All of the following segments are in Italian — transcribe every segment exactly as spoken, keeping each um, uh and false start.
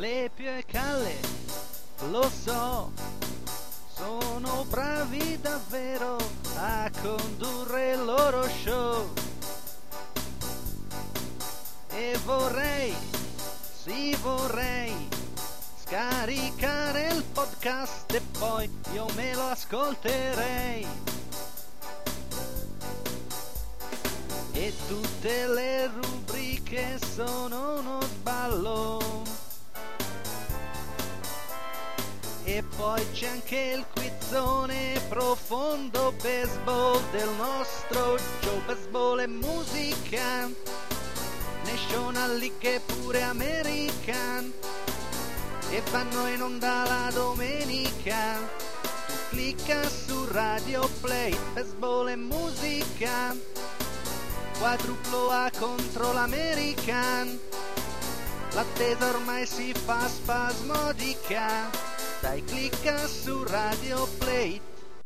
le più e calle, lo so, sono bravi davvero a condurre il loro show. E vorrei, sì vorrei, scaricare il podcast e poi io me lo ascolterei. E tutte le rubriche sono uno sballo. E poi c'è anche il quizzone profondo baseball del nostro Joe. Baseball e musica, National League e pure American, e vanno in onda la domenica. Tu clicca su Radio Play, baseball e musica, quadruplo A contro l'American. L'attesa ormai si fa spasmodica. Dai, clicca su Radio Play.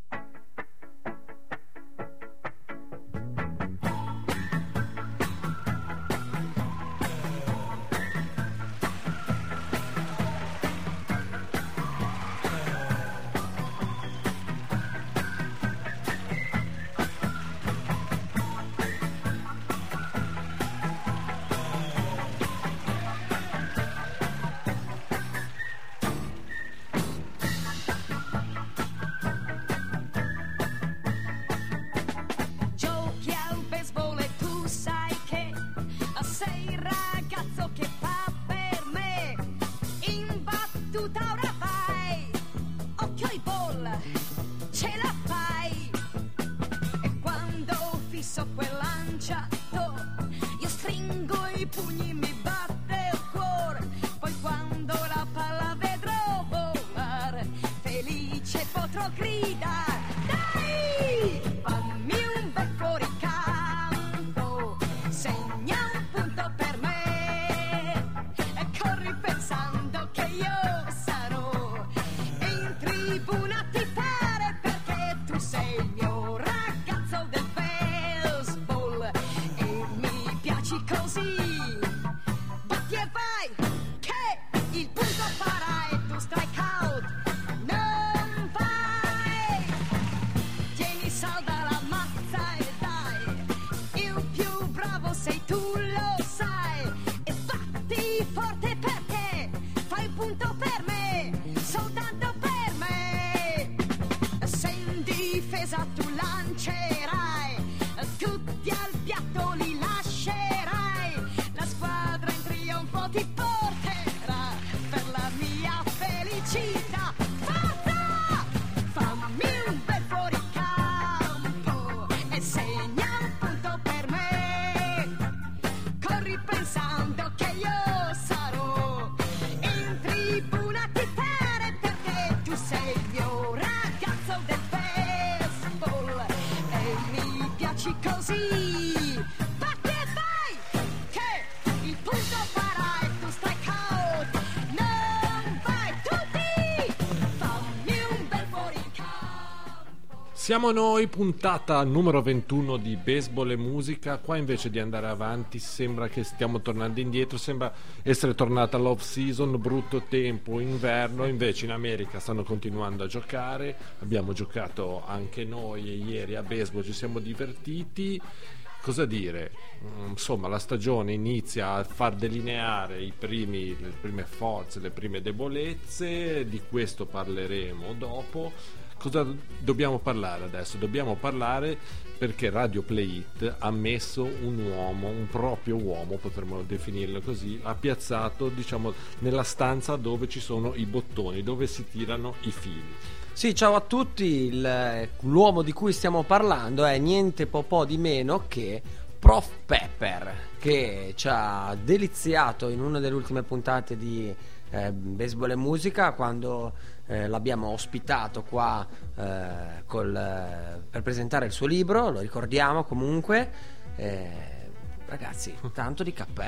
Siamo noi, puntata numero ventuno di Baseball e Musica. Qua invece di andare avanti sembra che stiamo tornando indietro, sembra essere tornata l'off season, brutto tempo, inverno. Invece in America stanno continuando a giocare, abbiamo giocato anche noi e ieri a baseball, ci siamo divertiti. Cosa dire? Insomma, la stagione inizia a far delineare i primi, le prime forze, le prime debolezze. Di questo parleremo dopo. Cosa dobbiamo parlare adesso? Dobbiamo parlare perché Radio Play It ha messo un uomo, un proprio uomo, potremmo definirlo così, ha piazzato, diciamo, nella stanza dove ci sono i bottoni, dove si tirano i fili. Sì, ciao a tutti, il, l'uomo di cui stiamo parlando è niente po' po' di meno che Prof Pepper, che ci ha deliziato in una delle ultime puntate di eh, Baseball e Musica, quando eh, l'abbiamo ospitato qua eh, col, eh, per presentare il suo libro. Lo ricordiamo comunque. eh, ragazzi, tanto di cappello.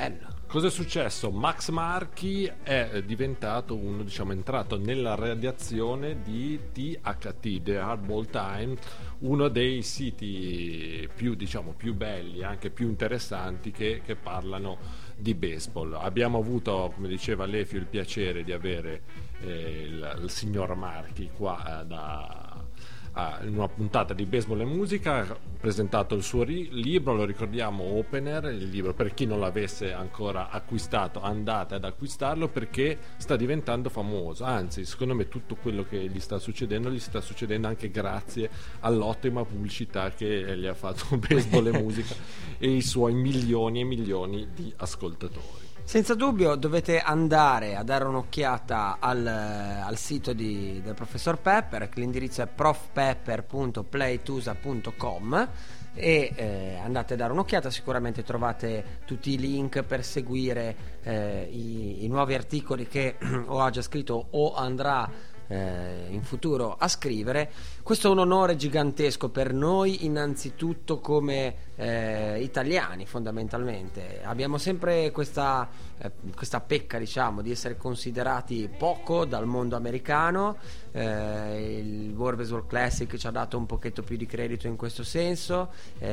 Cosa è successo? Max Marchi è diventato uno, diciamo, entrato nella redazione di T H T, The Hardball Time, uno dei siti più, diciamo, più belli, anche più interessanti che, che parlano di baseball. Abbiamo avuto, come diceva Lefio, il piacere di avere eh, il, il signor Marchi qua eh, da in una puntata di Baseball e Musica. Ha presentato il suo ri- libro, lo ricordiamo, Opener, il libro, per chi non l'avesse ancora acquistato andate ad acquistarlo, perché sta diventando famoso, anzi secondo me tutto quello che gli sta succedendo gli sta succedendo anche grazie all'ottima pubblicità che gli ha fatto Baseball e Musica e i suoi milioni e milioni di ascoltatori. Senza dubbio dovete andare a dare un'occhiata al, al sito di, del professor Pepper, che l'indirizzo è prof pepper punto playtusa punto com, e eh, andate a dare un'occhiata, sicuramente trovate tutti i link per seguire eh, i, i nuovi articoli che o ha già scritto o andrà eh, in futuro a scrivere. Questo è un onore gigantesco per noi, innanzitutto come eh, italiani. Fondamentalmente abbiamo sempre questa, eh, questa pecca, diciamo, di essere considerati poco dal mondo americano. eh, il World Baseball Classic ci ha dato un pochetto più di credito in questo senso.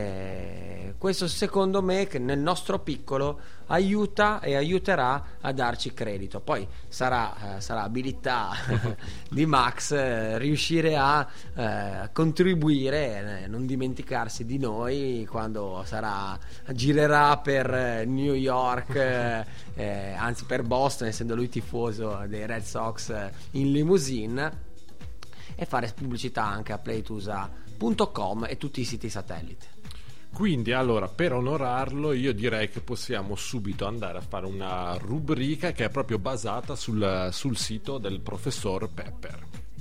Eh, questo secondo me, che nel nostro piccolo aiuta e aiuterà a darci credito. Poi sarà, eh, sarà abilità di Max eh, riuscire a eh, contribuire, eh, non dimenticarsi di noi quando sarà, girerà per eh, New York, eh, eh, anzi per Boston, essendo lui tifoso dei Red Sox, eh, in limousine, e fare pubblicità anche a playtusa punto com e tutti i siti satellite. Quindi allora, per onorarlo, io direi che possiamo subito andare a fare una rubrica che è proprio basata sul, sul sito del professor Pepper.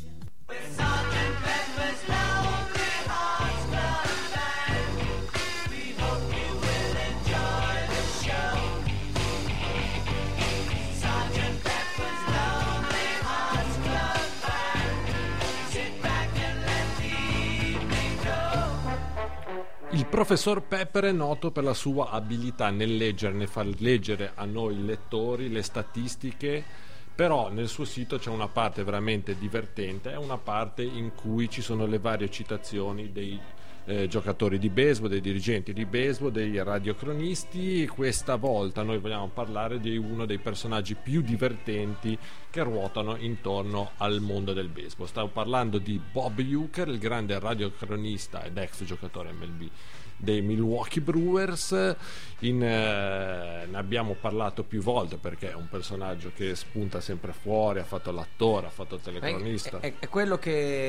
Il professor Pepper è noto per la sua abilità nel leggere, nel far leggere a noi lettori le statistiche, però nel suo sito c'è una parte veramente divertente, è una parte in cui ci sono le varie citazioni dei eh, giocatori di baseball, dei dirigenti di baseball, dei radiocronisti. Questa volta noi vogliamo parlare di uno dei personaggi più divertenti che ruotano intorno al mondo del baseball. Stavo parlando di Bob Uecker, il grande radiocronista ed ex giocatore M L B dei Milwaukee Brewers. In, eh, ne abbiamo parlato più volte perché è un personaggio che spunta sempre fuori, ha fatto l'attore, ha fatto il telecronista. È, è, è quello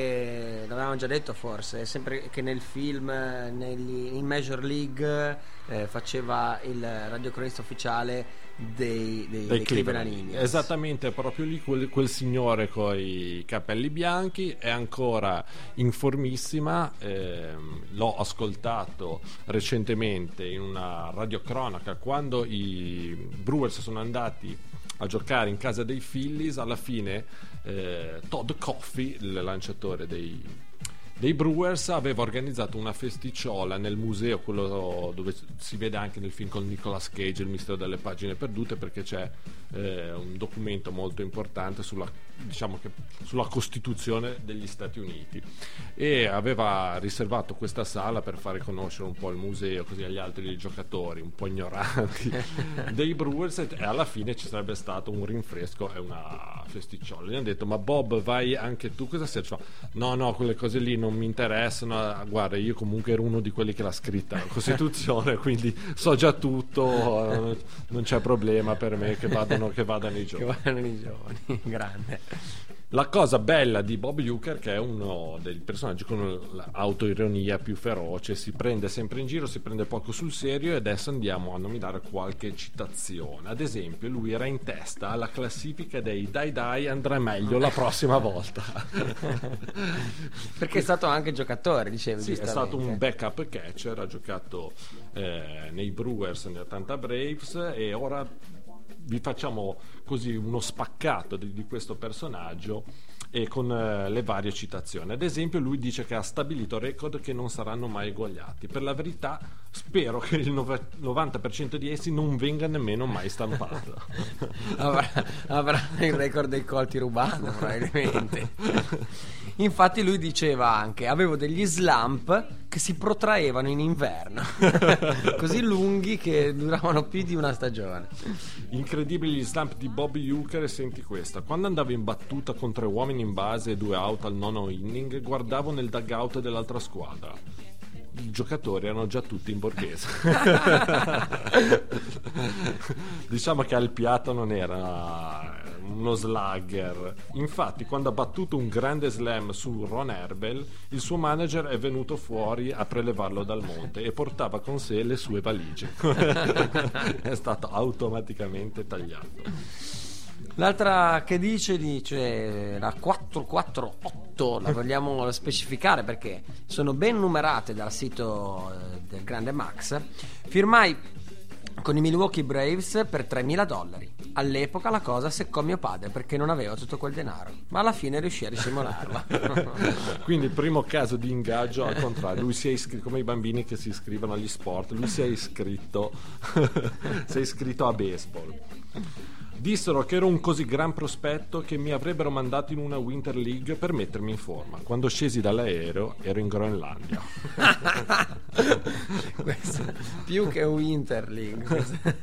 che l'avevamo già detto, forse, è sempre che nel film, negli, in Major League eh, faceva il radiocronista ufficiale dei, dei, dei Cleveland Indians. Esattamente, proprio lì quel, quel signore con i capelli bianchi. È ancora in formissima, ehm, l'ho ascoltato recentemente in una radiocronaca quando i Brewers sono andati a giocare in casa dei Phillies. Alla fine eh, Todd Coffey, il lanciatore dei dei Brewers, aveva organizzato una festicciola nel museo, quello dove si vede anche nel film con Nicolas Cage, Il mistero delle pagine perdute, perché c'è eh, un documento molto importante sulla, diciamo che, sulla Costituzione degli Stati Uniti, e aveva riservato questa sala per fare conoscere un po' il museo così agli altri giocatori un po' ignoranti dei Brewers, e alla fine ci sarebbe stato un rinfresco e una festicciola. Gli hanno detto: ma Bob, vai anche tu? Cosa sei? Cioè, no no, quelle cose lì non mi interessano, guarda, io comunque ero uno di quelli che l'ha scritta la Costituzione, quindi so già tutto, non c'è problema per me, che vadano, che vadano i giovani. Che vadano i giovani, grande. La cosa bella di Bob Uecker, che è uno dei personaggi con l'autoironia più feroce, si prende sempre in giro, si prende poco sul serio, e adesso andiamo a nominare qualche citazione. Ad esempio, lui era in testa alla classifica dei dai dai, andrà meglio la prossima volta. Perché è stato anche giocatore, dicevi. Sì, è stato un backup catcher, ha giocato eh, nei Brewers, nei Atlanta Braves, e ora vi facciamo così uno spaccato di, di questo personaggio e con eh, le varie citazioni. Ad esempio, lui dice che ha stabilito record che non saranno mai eguagliati. Per la verità, spero che il novanta per cento di essi non venga nemmeno mai stampato. avrà, avrà il record dei colti rubando, probabilmente. Infatti lui diceva anche: avevo degli slump che si protraevano in inverno, così lunghi che duravano più di una stagione. Incredibili gli slump di Bobby Hooker. E senti questa: quando andavo in battuta con tre uomini in base e due out al nono inning, guardavo nel dugout dell'altra squadra. I giocatori erano già tutti in borghese. Diciamo che al piatto non era uno slugger. Infatti, quando ha battuto un grande slam su Ron Herbel, il suo manager è venuto fuori a prelevarlo dal monte e portava con sé le sue valigie. È stato automaticamente tagliato. L'altra che dice dice la quattro quattro otto, la vogliamo specificare perché sono ben numerate dal sito del grande Max. Firmai con i Milwaukee Braves per tremila dollari. All'epoca la cosa seccò mio padre perché non aveva tutto quel denaro, ma alla fine riuscì a risimularla. Quindi il primo caso di ingaggio al contrario, lui si è iscritto come i bambini che si iscrivono agli sport, lui si è iscritto si è iscritto a baseball. Dissero che ero un così gran prospetto che mi avrebbero mandato in una Winter League per mettermi in forma. Quando scesi dall'aereo ero in Groenlandia. Questo, più che Winter League.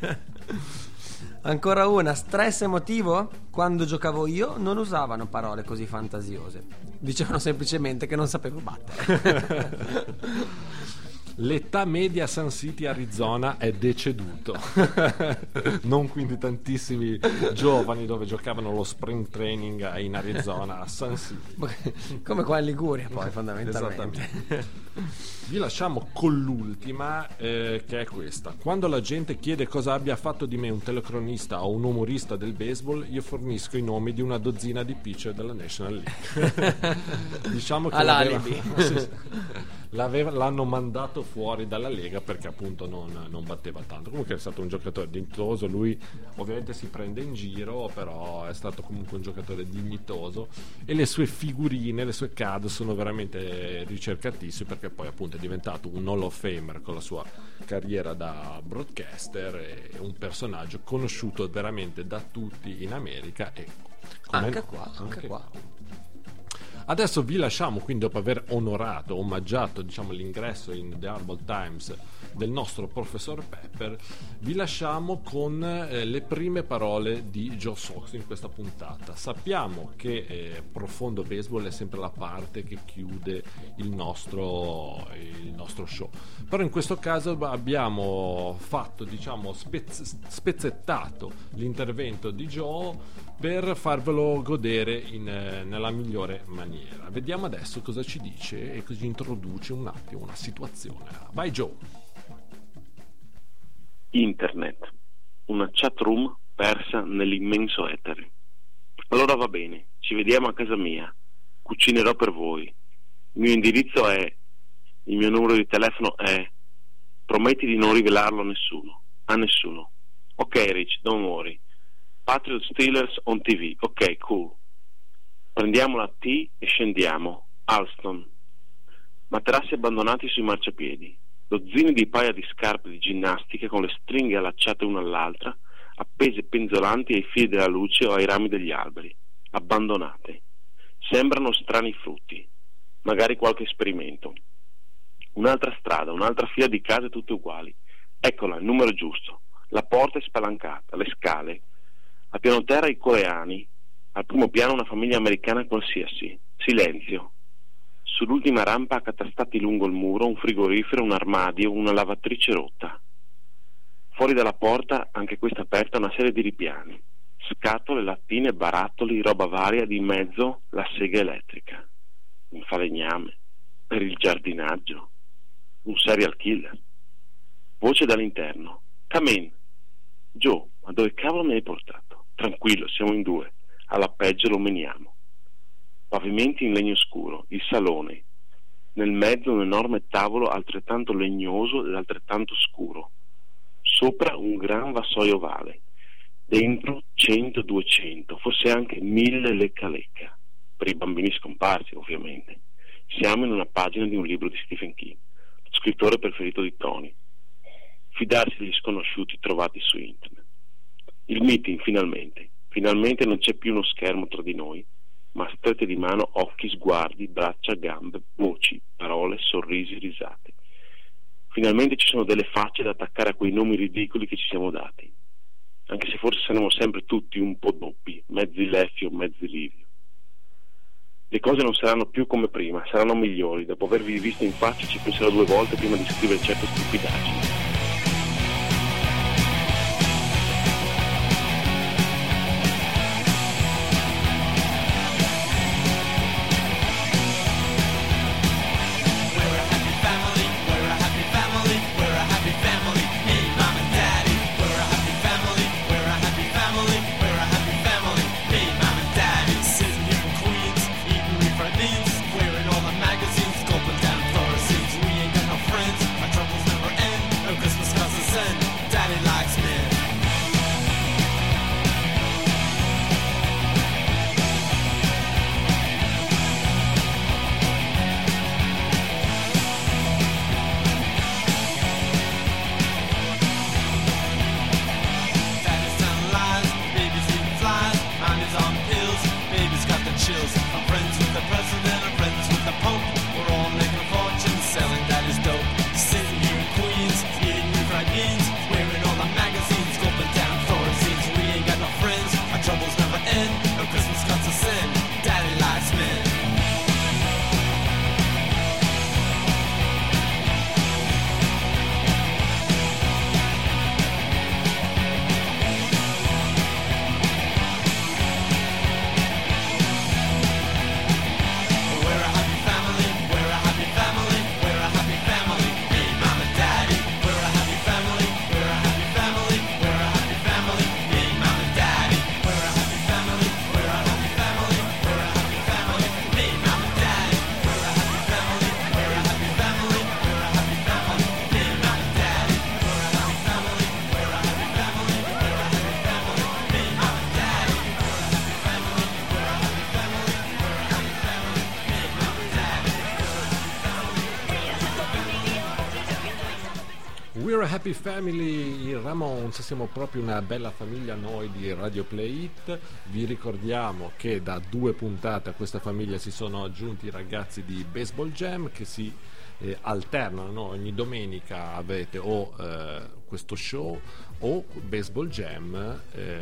Ancora una: stress emotivo? Quando giocavo io non usavano parole così fantasiose, dicevano semplicemente che non sapevo battere. L'età media a Sun City, Arizona è deceduto. Non quindi tantissimi giovani dove giocavano lo spring training in Arizona, a Sun City. Come qua in Liguria poi fondamentalmente. Esattamente. Vi lasciamo con l'ultima eh, che è questa: quando la gente chiede cosa abbia fatto di me un telecronista o un umorista del baseball, io fornisco i nomi di una dozzina di pitcher della National League. Diciamo che all'alibi. L'aveva, l'hanno mandato fuori dalla Lega perché appunto non, non batteva tanto. Comunque è stato un giocatore dignitoso, lui ovviamente si prende in giro, però è stato comunque un giocatore dignitoso e le sue figurine, le sue card sono veramente ricercatissime, perché poi appunto è diventato un Hall of Famer con la sua carriera da broadcaster e un personaggio conosciuto veramente da tutti in America e anche qua, anche, anche qua. qua. Adesso vi lasciamo, quindi, dopo aver onorato, omaggiato, diciamo, l'ingresso in The Humble Times del nostro professor Pepper, vi lasciamo con eh, le prime parole di Joe Sox in questa puntata. Sappiamo che eh, Profondo Baseball è sempre la parte che chiude il nostro, il nostro show, però in questo caso abbiamo fatto, diciamo, spezz- spezzettato l'intervento di Joe per farvelo godere in, eh, nella migliore maniera. Vediamo adesso cosa ci dice e così introduce un attimo una situazione. Vai Joe. Internet, una chat room persa nell'immenso etere. Allora va bene, ci vediamo a casa mia, cucinerò per voi. Il mio indirizzo è, il mio numero di telefono è, prometti di non rivelarlo a nessuno, a nessuno. Ok Rich, don't worry. Patriot Steelers on T V, ok, cool. Prendiamo la T e scendiamo. Alston. Materassi abbandonati sui marciapiedi. Dozzine di paia di scarpe di ginnastica con le stringhe allacciate una all'altra, appese penzolanti ai fili della luce o ai rami degli alberi. Abbandonate. Sembrano strani frutti. Magari qualche esperimento. Un'altra strada, un'altra fila di case tutte uguali. Eccola, il numero giusto. La porta è spalancata, le scale. A piano terra i coreani. Al primo piano una famiglia americana qualsiasi. Silenzio. Sull'ultima rampa accatastati lungo il muro un frigorifero, un armadio, una lavatrice rotta. Fuori dalla porta, anche questa aperta, una serie di ripiani. Scatole, lattine, barattoli, roba varia, di mezzo la sega elettrica. Un falegname. Per il giardinaggio. Un serial killer. Voce dall'interno. Come in. Joe, ma dove cavolo mi hai portato? Tranquillo, siamo in due. Alla peggio lo meniamo. Pavimenti in legno scuro, il salone. Nel mezzo un enorme tavolo altrettanto legnoso ed altrettanto scuro. Sopra un gran vassoio ovale. dentro cento duecento, forse anche mille lecca lecca, per i bambini scomparsi ovviamente. Siamo in una pagina di un libro di Stephen King, lo scrittore preferito di Tony. Fidarsi degli sconosciuti trovati su internet. Il meeting finalmente, finalmente non c'è più uno schermo tra di noi, ma strette di mano, occhi, sguardi, braccia, gambe, voci, parole, sorrisi, risate. Finalmente ci sono delle facce da attaccare a quei nomi ridicoli che ci siamo dati, anche se forse saremo sempre tutti un po' doppi, mezzi Leffi o mezzi Livio. Le cose non saranno più come prima, saranno migliori. Dopo avervi visto in faccia ci penserò due volte prima di scrivere certe stupidaggini. We're a Happy Family, i Ramones, siamo proprio una bella famiglia noi di Radio Play It. Vi ricordiamo che da due puntate a questa famiglia si sono aggiunti i ragazzi di Baseball Jam che si eh, alternano, no? Ogni domenica avete o eh, questo show o Baseball Jam eh,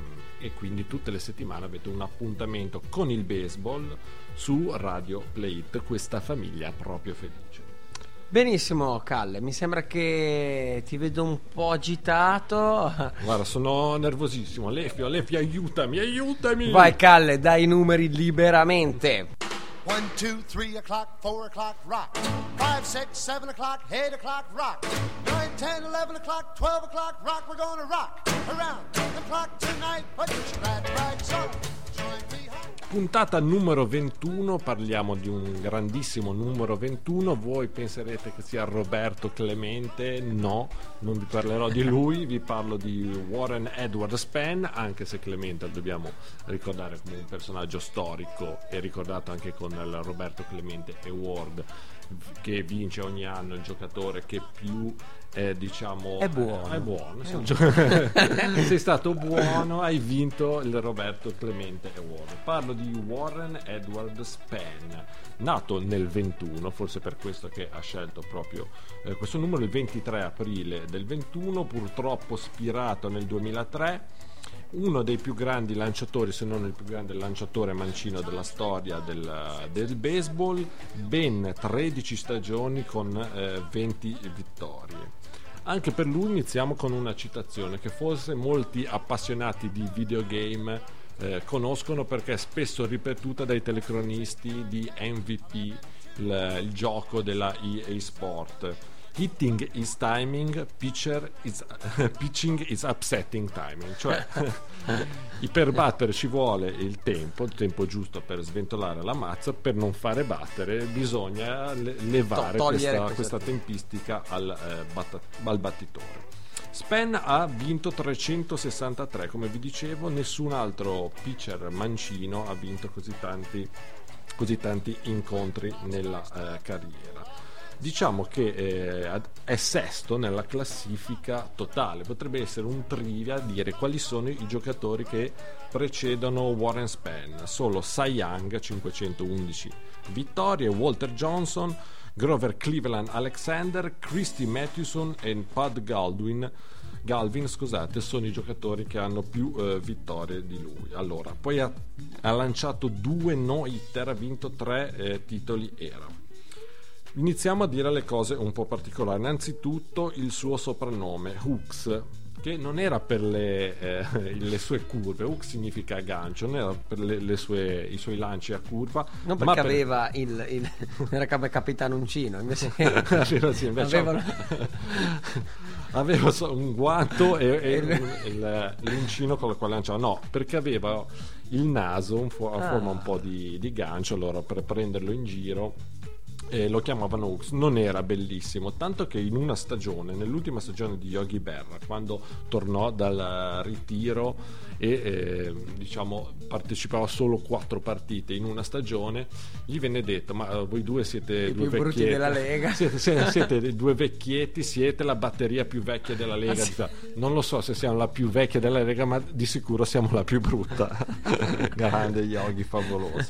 e quindi tutte le settimane avete un appuntamento con il baseball su Radio Play It, questa famiglia proprio felice. Benissimo Calle, mi sembra che ti vedo un po' agitato. Guarda, sono nervosissimo. Lefio, Lefio, aiutami, aiutami. Vai Calle, dai i numeri liberamente. One, two, three o'clock, four o'clock, rock. Five, six, seven o'clock, eight o'clock, rock. Nine, ten, eleven o'clock, twelve o'clock, rock. We're gonna rock around the clock tonight. Put your glad rags on. Join me home. Puntata numero ventuno, parliamo di un grandissimo numero ventuno. Voi penserete che sia Roberto Clemente? No, non vi parlerò di lui, vi parlo di Warren Edward Spann, anche se Clemente lo dobbiamo ricordare come un personaggio storico e ricordato anche con il Roberto Clemente Award, che vince ogni anno il giocatore che più eh, diciamo è buono, è buono. È sei, buono. sei stato buono, hai vinto il Roberto Clemente Award. Parlo di Warren Edward Spann, nato nel ventuno, forse per questo che ha scelto proprio eh, questo numero, il ventitré aprile del ventuno, purtroppo spirato nel duemilatré. Uno dei più grandi lanciatori, se non il più grande lanciatore mancino della storia del, del baseball, ben tredici stagioni con eh, venti vittorie. Anche per lui iniziamo con una citazione che forse molti appassionati di videogame eh, conoscono, perché è spesso ripetuta dai telecronisti di M V P, il, il gioco della E A Sport. Hitting is timing, pitcher is, pitching is upsetting timing, cioè per battere ci vuole il tempo, il tempo giusto per sventolare la mazza, per non fare battere bisogna levare To- questa, questa questa tempistica al, eh, batta- al battitore. Span ha vinto trecentosessantatré, come vi dicevo, nessun altro pitcher mancino ha vinto così tanti, così tanti incontri nella eh, carriera. Diciamo che eh, è sesto nella classifica totale. Potrebbe essere un trivia dire quali sono i giocatori che precedono Warren Span. Solo Cy Young, cinquecentoundici vittorie, Walter Johnson, Grover Cleveland Alexander, Christy Mathewson e Pud Galvin, Galvin scusate, sono i giocatori che hanno più eh, vittorie di lui. Allora, poi ha, ha lanciato due no-hitter, ha vinto tre eh, titoli era. Iniziamo a dire le cose un po' particolari. Innanzitutto il suo soprannome, Hooks, che non era per le, eh, le sue curve. Hooks significa gancio, non era per le, le sue, i suoi lanci a curva. Non perché ma per... aveva il, il era come Capitano Uncino, invece, sì, invece aveva... aveva un guanto e, e il, il, l'uncino con il quale lanciava. No, perché aveva il naso un fo- a forma ah. un po' di, di gancio, allora per prenderlo in giro eh, lo chiamavano Hooks. Non era bellissimo, tanto che in una stagione, nell'ultima stagione di Yogi Berra, quando tornò dal ritiro e eh, diciamo partecipava solo quattro partite in una stagione, gli venne detto: ma voi due siete I due più brutti della Lega, siete, siete, siete due vecchietti, siete la batteria più vecchia della Lega. Ah, sì. Non lo so se siamo la più vecchia della Lega, ma di sicuro siamo la più brutta. Grande Yogi, favoloso.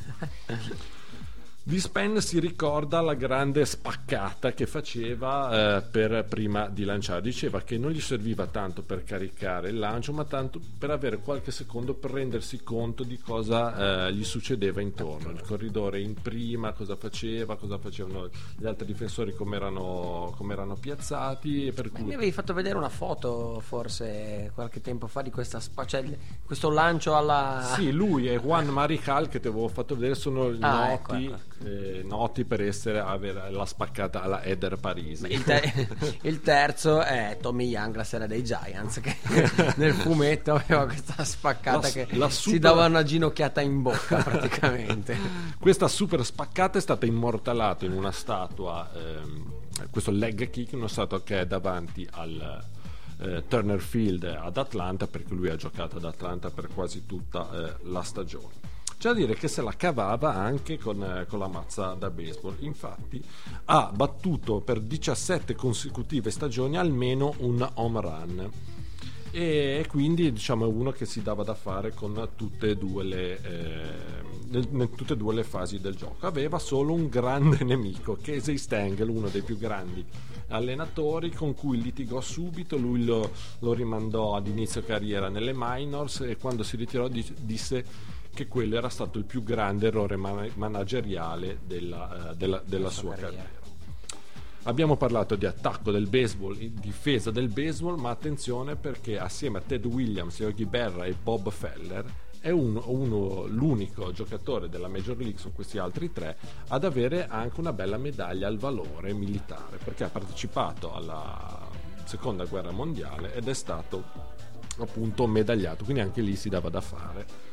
Di Span si ricorda la grande spaccata che faceva eh, per prima di lanciare. Diceva che non gli serviva tanto per caricare il lancio, ma tanto per avere qualche secondo per rendersi conto di cosa eh, gli succedeva intorno, il corridore in prima, cosa faceva, cosa facevano gli altri difensori, come erano, come erano piazzati. E per cui... Mi avevi fatto vedere una foto forse qualche tempo fa di questa spa- cioè, questo lancio alla... Sì, lui e Juan Marichal, che ti avevo fatto vedere, sono ah, noti... ecco, ecco. Eh, noti per essere avere la spaccata alla Eder Parisi. Il, te- il terzo è Tommy Young, la serie dei Giants, che nel fumetto aveva questa spaccata la, che la super... si dava una ginocchiata in bocca praticamente. Questa super spaccata è stata immortalata in una statua, ehm, questo leg kick, una statua che è davanti al eh, Turner Field ad Atlanta, perché lui ha giocato ad Atlanta per quasi tutta eh, la stagione. C'è da dire che se la cavava anche con, eh, con la mazza da baseball. Infatti ha battuto per diciassette consecutive stagioni almeno un home run, e quindi diciamo è uno che si dava da fare con tutte e due le eh, nel, nel, tutte e due le fasi del gioco. Aveva solo un grande nemico, Casey Stengel, uno dei più grandi allenatori, con cui litigò subito. Lui lo, lo rimandò ad inizio carriera nelle minors, e quando si ritirò disse che quello era stato il più grande errore man- manageriale della, uh, della, della sua carriera. carriera. Abbiamo parlato di attacco del baseball, difesa del baseball, ma attenzione, perché assieme a Ted Williams, Yogi Berra e Bob Feller è uno, uno, l'unico giocatore della Major League, su questi altri tre, ad avere anche una bella medaglia al valore militare, perché ha partecipato alla seconda guerra mondiale ed è stato appunto medagliato, quindi anche lì si dava da fare.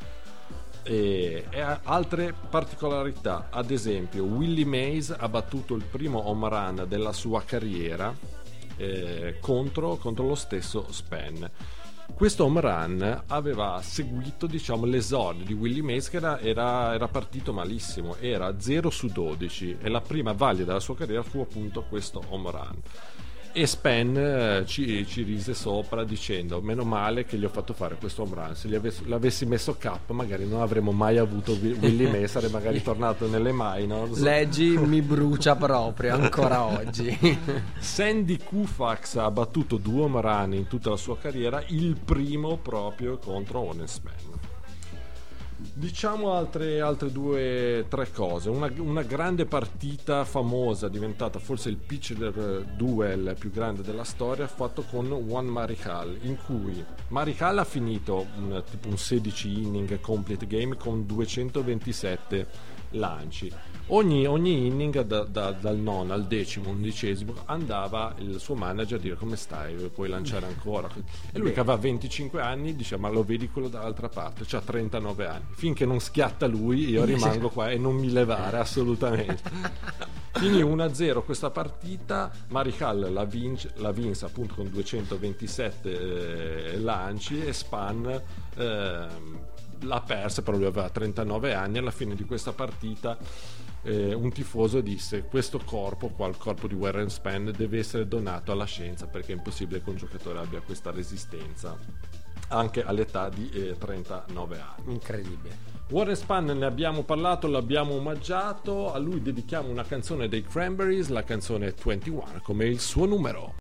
E, e altre particolarità, ad esempio Willie Mays ha battuto il primo home run della sua carriera eh, contro, contro lo stesso Span. Questo home run aveva seguito, diciamo, l'esordio di Willie Mays, che era, era, era partito malissimo, era zero su dodici, e la prima vaglia della sua carriera fu appunto questo home run. E Span eh, ci, ci rise sopra dicendo: meno male che gli ho fatto fare questo home run, se gli avessi, l'avessi messo cap magari non avremmo mai avuto Willie Mays, sarei magari tornato nelle minors. Leggi, mi brucia proprio ancora oggi. Sandy Koufax ha battuto due home run in tutta la sua carriera, il primo proprio contro Warren Span. Diciamo altre, altre due tre cose. Una, una grande partita famosa, diventata forse il pitcher duel più grande della storia, fatto con Juan Marichal, in cui Marichal ha finito un, tipo un sedici inning complete game con duecentoventisette lanci. Ogni, ogni inning da, da, dal nono al decimo, undicesimo andava il suo manager a dire come stai, puoi lanciare ancora, e lui che aveva venticinque anni dice ma lo vedi quello dall'altra parte, c'ha trentanove anni, finché non schiatta lui io rimango qua e non mi levare assolutamente. Finì uno a zero questa partita, Marichal la, vince, la vinse appunto con duecentoventisette eh, lanci e Span eh, l'ha persa, però lui aveva trentanove anni. Alla fine di questa partita eh, un tifoso disse questo corpo qua, il corpo di Warren Span, deve essere donato alla scienza perché è impossibile che un giocatore abbia questa resistenza anche all'età di eh, trentanove anni. Incredibile. Warren Span ne abbiamo parlato, l'abbiamo omaggiato, a lui dedichiamo una canzone dei Cranberries, la canzone ventuno come il suo numero.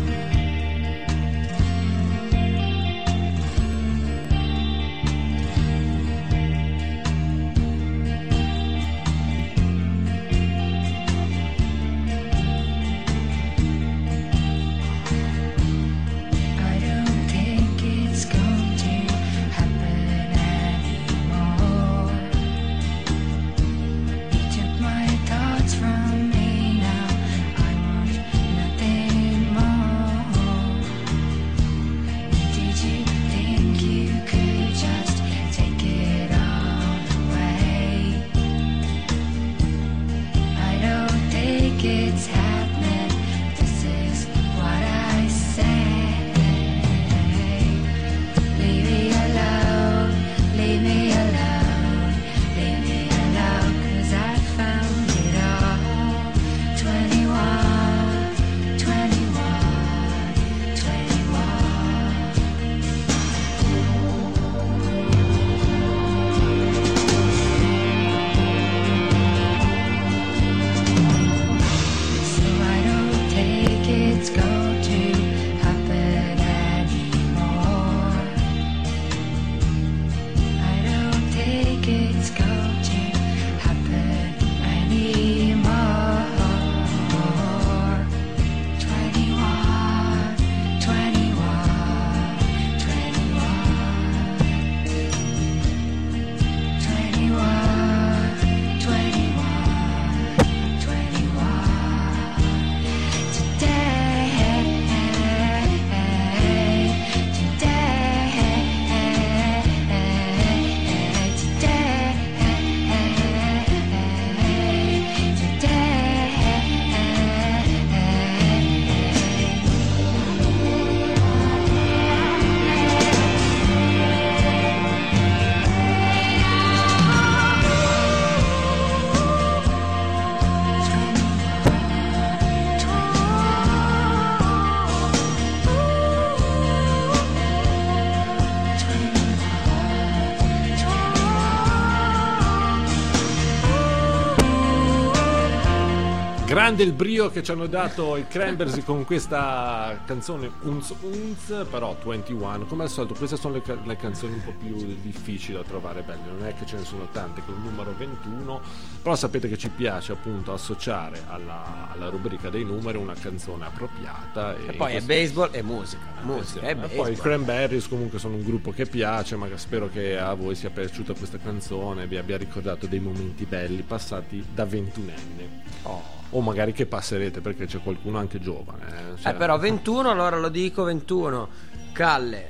Grande il brio che ci hanno dato i Cranberries con questa canzone Unz Unz, però ventuno, come al solito queste sono le, ca- le canzoni un po' più difficili da trovare belle, non è che ce ne sono tante con il numero ventuno, però sapete che ci piace appunto associare alla, alla rubrica dei numeri una canzone appropriata. E, e poi questo... è baseball e musica, musica eh, e baseball. Poi i Cranberries comunque sono un gruppo che piace, ma spero che a voi sia piaciuta questa canzone e vi abbia ricordato dei momenti belli passati da ventunenne. Oh. O magari che passerete, perché c'è qualcuno anche giovane eh, cioè... eh però ventuno, allora lo dico ventuno. Calle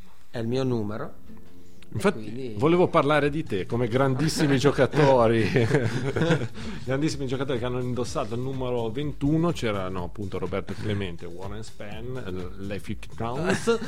è il mio numero. Infatti quindi... volevo parlare di te come grandissimi giocatori grandissimi giocatori che hanno indossato il numero ventuno. C'erano appunto Roberto Clemente, Warren Span, Leafy Towns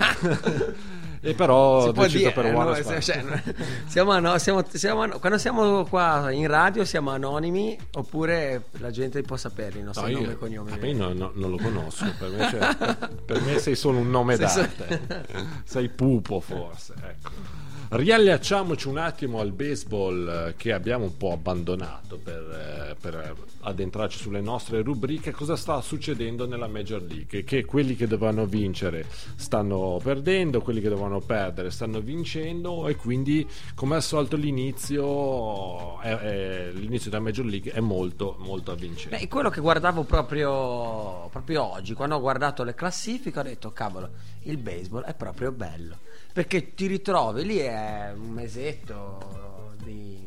e però ho deciso dire, per eh, Warren no, Span. cioè, siamo, ano- siamo, siamo ano- quando siamo qua in radio siamo anonimi, oppure la gente può sapere i nostri no, nomi io, e cognomi? io no, no, non lo conosco, per me, cioè, per, per me sei solo un nome Sei d'arte sei Pupo forse, ecco. Riallacciamoci un attimo al baseball che abbiamo un po' abbandonato per, per addentrarci sulle nostre rubriche. Cosa sta succedendo nella Major League? Che quelli che dovevano vincere stanno perdendo, quelli che dovevano perdere stanno vincendo, e quindi come al solito l'inizio è, è, l'inizio della Major League è molto molto avvincente. Beh, quello che guardavo proprio, proprio oggi, quando ho guardato le classifiche, ho detto cavolo, il baseball è proprio bello, perché ti ritrovi lì, è un mesetto di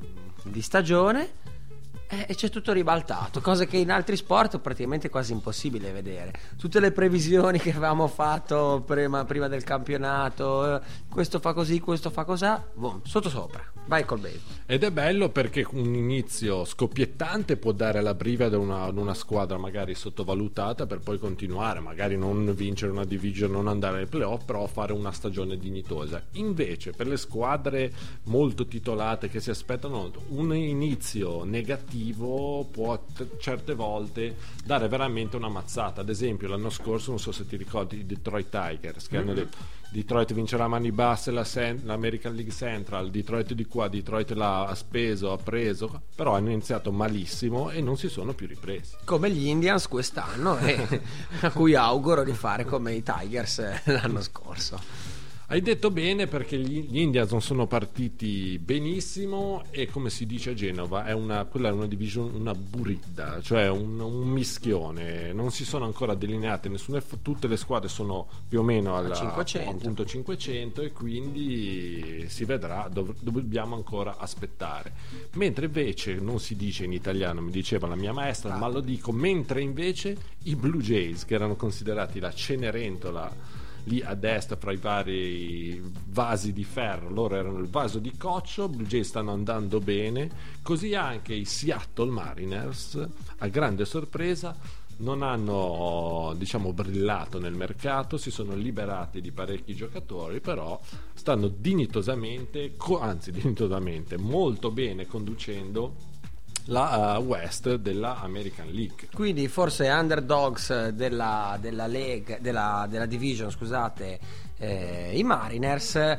di stagione e c'è tutto ribaltato, cose che in altri sport è praticamente quasi impossibile vedere. Tutte le previsioni che avevamo fatto prima, prima del campionato, eh, questo fa così, questo fa cosà, boom, sotto sopra, vai col baseball. Ed è bello perché un inizio scoppiettante può dare la briva ad una, ad una squadra magari sottovalutata, per poi continuare, magari non vincere una division, non andare ai playoff, però fare una stagione dignitosa. Invece per le squadre molto titolate che si aspettano un inizio negativo può t- certe volte dare veramente una mazzata. Ad esempio l'anno scorso, non so se ti ricordi, i Detroit Tigers che mm-hmm. hanno detto Detroit vincerà a mani basse la Sen- l'American League Central, Detroit di qua, Detroit là, ha speso, ha preso, però hanno iniziato malissimo e non si sono più ripresi, come gli Indians quest'anno e a cui auguro di fare come i Tigers l'anno scorso. Hai detto bene, perché gli, gli Indians non sono partiti benissimo e, come si dice a Genova, è una, quella è una division, una buridda, cioè un, un mischione. Non si sono ancora delineate nessune, tutte le squadre sono più o meno alla, cinquecento. Appunto cinquecento, e quindi si vedrà, dov, dobbiamo ancora aspettare. Mentre invece non si dice in italiano, mi diceva la mia maestra, ah. ma lo dico, mentre invece i Blue Jays, che erano considerati la Cenerentola lì a destra fra i vari vasi di ferro, loro erano il vaso di coccio, Blue Jays stanno andando bene, così anche i Seattle Mariners, a grande sorpresa, non hanno, diciamo, brillato nel mercato, si sono liberati di parecchi giocatori, però stanno dignitosamente, anzi dignitosamente, molto bene conducendo la uh, West della American League. Quindi forse underdogs della, della League, della, della Division, scusate, eh, i Mariners, eh,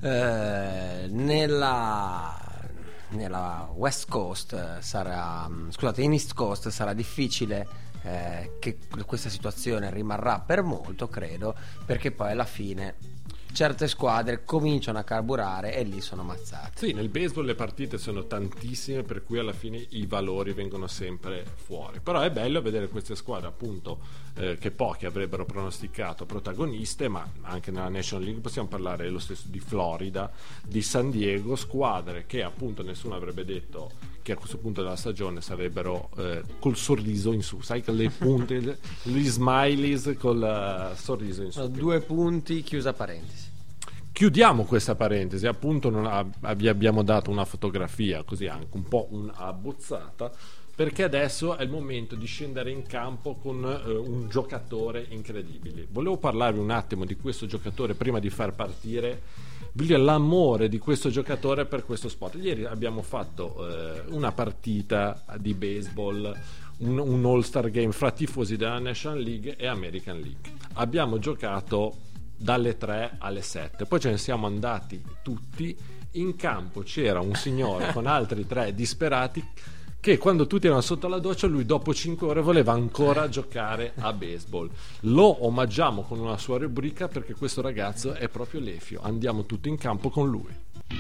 nella nella West Coast sarà, scusate, in East Coast sarà difficile eh, che questa situazione rimarrà per molto, credo, perché poi alla fine certe squadre cominciano a carburare e lì sono mazzate. Sì, nel baseball le partite sono tantissime, per cui alla fine i valori vengono sempre fuori. Però è bello vedere queste squadre, appunto, eh, che pochi avrebbero pronosticato protagoniste, ma anche nella National League possiamo parlare lo stesso di Florida, di San Diego, squadre che appunto nessuno avrebbe detto che a questo punto della stagione sarebbero eh, col sorriso in su, sai, con le punte, gli smileys col uh, sorriso in su. Due punti, chiusa parentesi. Chiudiamo questa parentesi, appunto non ha, vi abbiamo dato una fotografia così anche un po' un'abbozzata, perché adesso è il momento di scendere in campo con eh, un giocatore incredibile. Volevo parlarvi un attimo di questo giocatore prima di far partire l'amore di questo giocatore per questo sport. Ieri abbiamo fatto eh, una partita di baseball, un, un all-star game fra tifosi della National League e American League. Abbiamo giocato dalle tre alle sette, poi ce ne siamo andati tutti. In campo c'era un signore con altri tre disperati che, quando tutti erano sotto la doccia, lui dopo cinque ore voleva ancora giocare a baseball. Lo omaggiamo con una sua rubrica, perché questo ragazzo è proprio l'Efio. Andiamo tutti in campo con lui.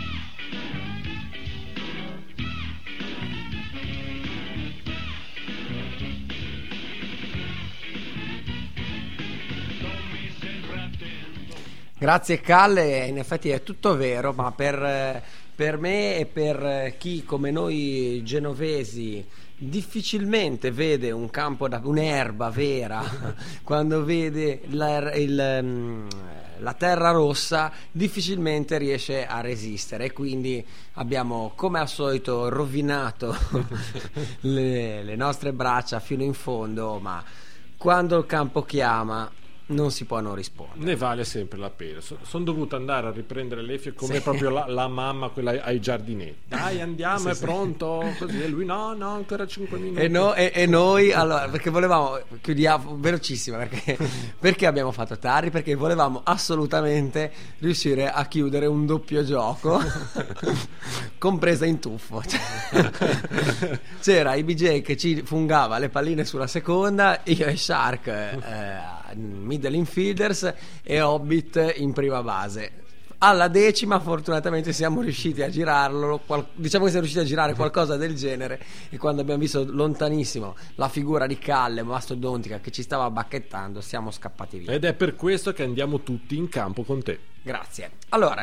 Grazie Calle, in effetti è tutto vero, ma per, per me e per chi come noi genovesi difficilmente vede un campo da un'erba vera quando vede la, il, la terra rossa, difficilmente riesce a resistere, e quindi abbiamo come al solito rovinato le, le nostre braccia fino in fondo, ma quando il campo chiama non si può non rispondere. Ne vale sempre la pena. So, sono dovuto andare a riprendere l'Efio come sì. proprio la, la mamma, quella ai giardinetti. Dai, andiamo, sì, è sì. pronto? Così, e lui no, no, ancora cinque minuti. E, no, e, e noi, allora, perché volevamo, chiudiamo velocissima, perché, perché abbiamo fatto tardi? Perché volevamo assolutamente riuscire a chiudere un doppio gioco, compresa in tuffo. C'era I B J che ci fungava le palline sulla seconda, io e Shark eh, middle infielders e Hobbit in prima base. Alla decima fortunatamente siamo riusciti a girarlo, qual- diciamo che siamo riusciti a girare qualcosa del genere, e quando abbiamo visto lontanissimo la figura di Calle mastodontica che ci stava bacchettando, siamo scappati via. Ed è per questo che andiamo tutti in campo con te. Grazie. Allora, in-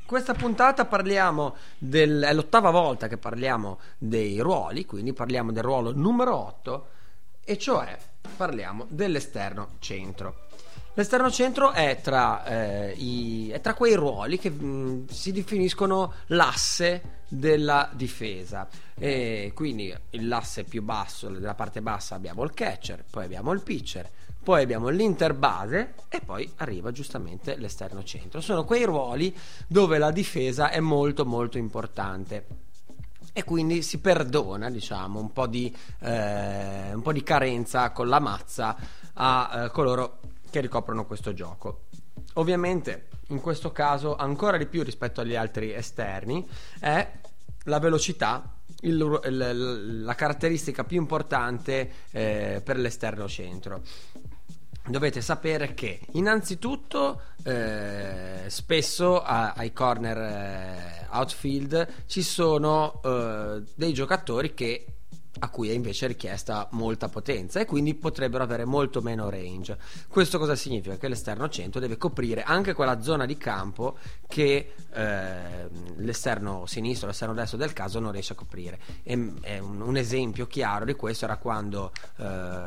Questa puntata parliamo del, è l'ottava volta che parliamo dei ruoli, quindi parliamo del ruolo numero otto, e cioè parliamo dell'esterno centro. L'esterno centro è tra, eh, i, è tra quei ruoli che mh, si definiscono l'asse della difesa, e quindi l'asse più basso, della parte bassa abbiamo il catcher, poi abbiamo il pitcher, poi abbiamo l'interbase e poi arriva giustamente l'esterno centro. Sono quei ruoli dove la difesa è molto molto importante e quindi si perdona, diciamo, un po' di, eh, un po' di carenza con la mazza a eh, coloro che ricoprono questo gioco. Ovviamente in questo caso ancora di più rispetto agli altri esterni è la velocità, il, il, la caratteristica più importante eh, per l'esterno centro. Dovete sapere che innanzitutto eh, spesso a, ai corner eh, outfield ci sono eh, dei giocatori che a cui è invece richiesta molta potenza e quindi potrebbero avere molto meno range. Questo cosa significa? Che l'esterno centro deve coprire anche quella zona di campo che eh, l'esterno sinistro, l'esterno destro del caso non riesce a coprire. E, è un, un esempio chiaro di questo era quando eh,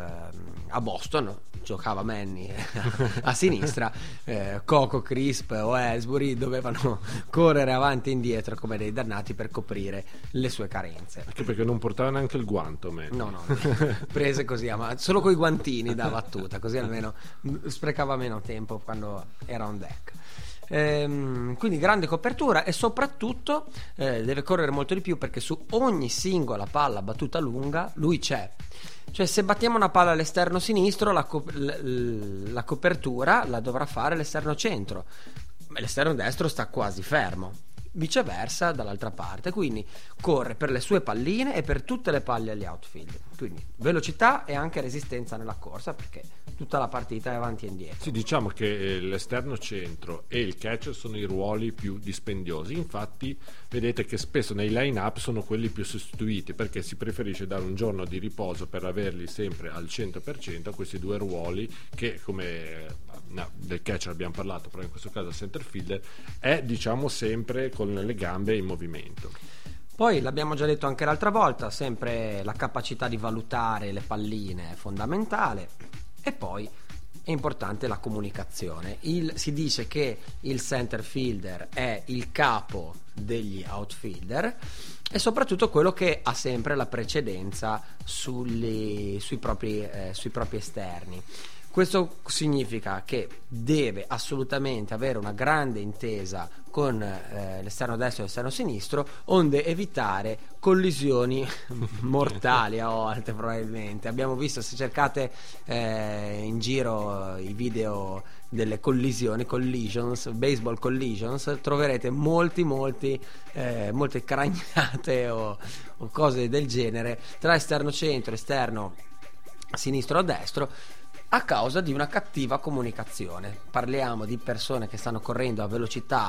a Boston giocava Manny a sinistra, eh, Coco, Crisp o Ellsbury dovevano correre avanti e indietro come dei dannati per coprire le sue carenze. Anche perché non portava neanche il guanto, Manny. No, no, prese così, ma solo coi guantini da battuta, così almeno sprecava meno tempo quando era on deck. Ehm, quindi grande copertura e soprattutto eh, deve correre molto di più perché su ogni singola palla battuta lunga lui c'è. Cioè se battiamo una palla all'esterno sinistro la, co- l- la copertura la dovrà fare l'esterno centro, l'esterno destro sta quasi fermo, viceversa dall'altra parte, quindi corre per le sue palline e per tutte le palle agli outfield, quindi velocità e anche resistenza nella corsa perché tutta la partita è avanti e indietro. Sì, diciamo che l'esterno centro e il catcher sono i ruoli più dispendiosi, infatti vedete che spesso nei line up sono quelli più sostituiti perché si preferisce dare un giorno di riposo per averli sempre al cento per cento a questi due ruoli che, come no, del catcher abbiamo parlato, però in questo caso il center fielder è diciamo sempre con le gambe in movimento. Poi l'abbiamo già detto anche l'altra volta, sempre la capacità di valutare le palline è fondamentale e poi è importante la comunicazione. Il, si dice che il center fielder è il capo degli outfielder e soprattutto quello che ha sempre la precedenza sugli, sui, propri, eh, sui propri esterni. Questo significa che deve assolutamente avere una grande intesa con eh, l'esterno destro e l'esterno sinistro, onde evitare collisioni mortali a volte probabilmente. Abbiamo visto, se cercate eh, in giro i video delle collisioni, collisions, baseball collisions, troverete molti molti eh, molte cragnate o, o cose del genere tra esterno centro, esterno sinistro o destro, a causa di una cattiva comunicazione. Parliamo di persone che stanno correndo a velocità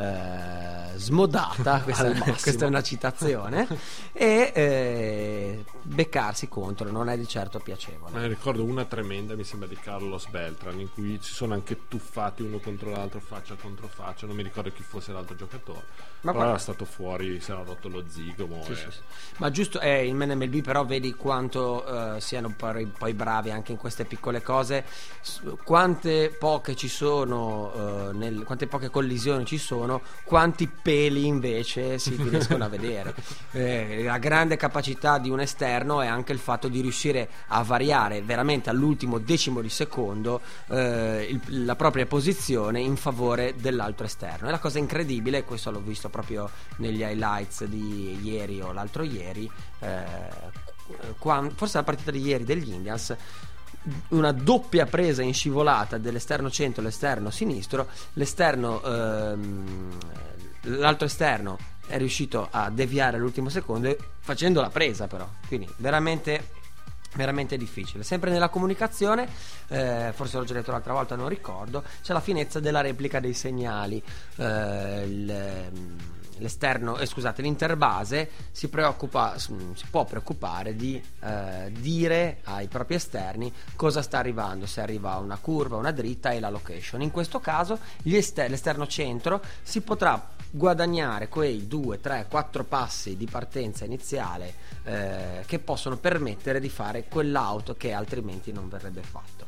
eh, smodata, questa, questa è una citazione, e eh, beccarsi contro non è di certo piacevole. Ma ricordo una tremenda, mi sembra di Carlos Beltran, in cui ci sono anche tuffati uno contro l'altro, faccia contro faccia, non mi ricordo chi fosse l'altro giocatore, ma però era stato fuori, si era rotto lo zigomo. Sì, e... sì, sì. Ma giusto, eh, in M L B però vedi quanto eh, siano poi, poi bravi anche in queste piccole cose, quante poche ci sono, eh, nel, quante poche collisioni ci sono, quanti peli invece si riescono a vedere. Eh, la grande capacità di un esterno è anche il fatto di riuscire a variare veramente all'ultimo decimo di secondo eh, il, la propria posizione in favore dell'altro esterno. È la cosa incredibile, questo l'ho visto proprio negli highlights di ieri o l'altro ieri, eh, quando, forse la partita di ieri degli Indians, una doppia presa in scivolata dell'esterno centro e l'esterno sinistro, l'esterno ehm, l'altro esterno è riuscito a deviare all'ultimo secondo facendo la presa, però quindi veramente veramente difficile. Sempre nella comunicazione, eh, forse l'ho già detto l'altra volta, non ricordo, c'è la finezza della replica dei segnali. eh, il, l'esterno, eh, scusate, l'interbase si preoccupa, si può preoccupare di eh, dire ai propri esterni cosa sta arrivando, se arriva una curva, una dritta e la location. In questo caso gli ester- l'esterno centro si potrà guadagnare quei due, tre, quattro passi di partenza iniziale eh, che possono permettere di fare quell'auto che altrimenti non verrebbe fatto.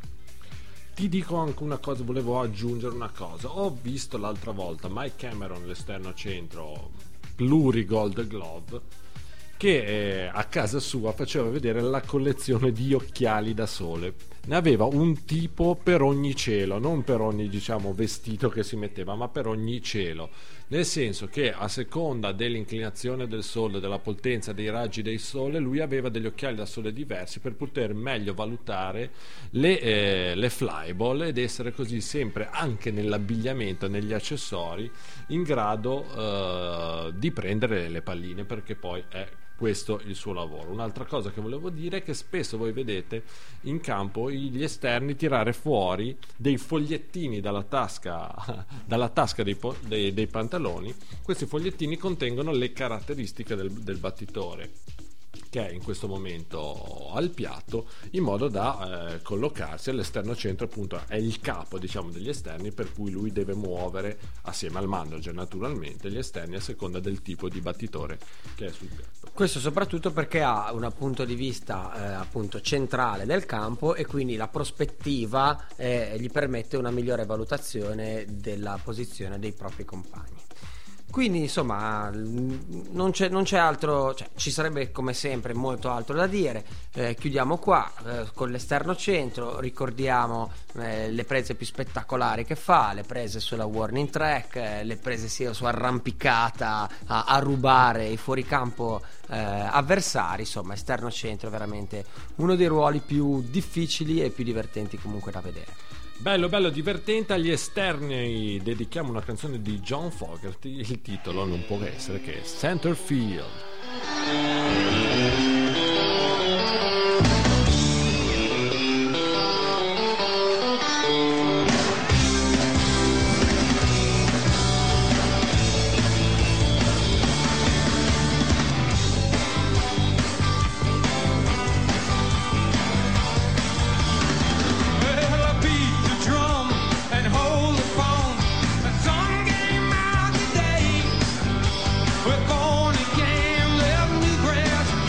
Ti dico anche una cosa, volevo aggiungere una cosa. Ho visto l'altra volta Mike Cameron, l'esterno centro pluri Gold Glove, che eh, a casa sua faceva vedere la collezione di occhiali da sole. Ne aveva un tipo per ogni cielo, non per ogni, diciamo, vestito che si metteva, ma per ogni cielo, nel senso che a seconda dell'inclinazione del sole, della potenza dei raggi del sole, lui aveva degli occhiali da sole diversi per poter meglio valutare le, eh, le flyball ed essere così sempre, anche nell'abbigliamento, negli accessori, in grado eh, di prendere le palline, perché poi è questo il suo lavoro. Un'altra cosa che volevo dire è che spesso voi vedete in campo gli esterni tirare fuori dei fogliettini dalla tasca dalla tasca dei, po- dei, dei pantaloni. Questi fogliettini contengono le caratteristiche del, del battitore, che è in questo momento al piatto, in modo da eh, collocarsi all'esterno centro. Appunto è il capo, diciamo, degli esterni, per cui lui deve muovere assieme al manager naturalmente gli esterni a seconda del tipo di battitore che è sul piatto. Questo soprattutto perché ha un punto di vista eh, appunto centrale del campo, e quindi la prospettiva eh, gli permette una migliore valutazione della posizione dei propri compagni. Quindi insomma non c'è, non c'è altro, cioè, ci sarebbe come sempre molto altro da dire. Eh, chiudiamo qua eh, con l'esterno centro. Ricordiamo eh, le prese più spettacolari che fa, le prese sulla warning track, eh, le prese sia su arrampicata a, a rubare i fuoricampo eh, avversari. Insomma, esterno centro è veramente uno dei ruoli più difficili e più divertenti comunque da vedere. Bello, bello, divertente. Agli esterni dedichiamo una canzone di John Fogerty. Il titolo non può essere che Center Field. We're going to game, left new grass.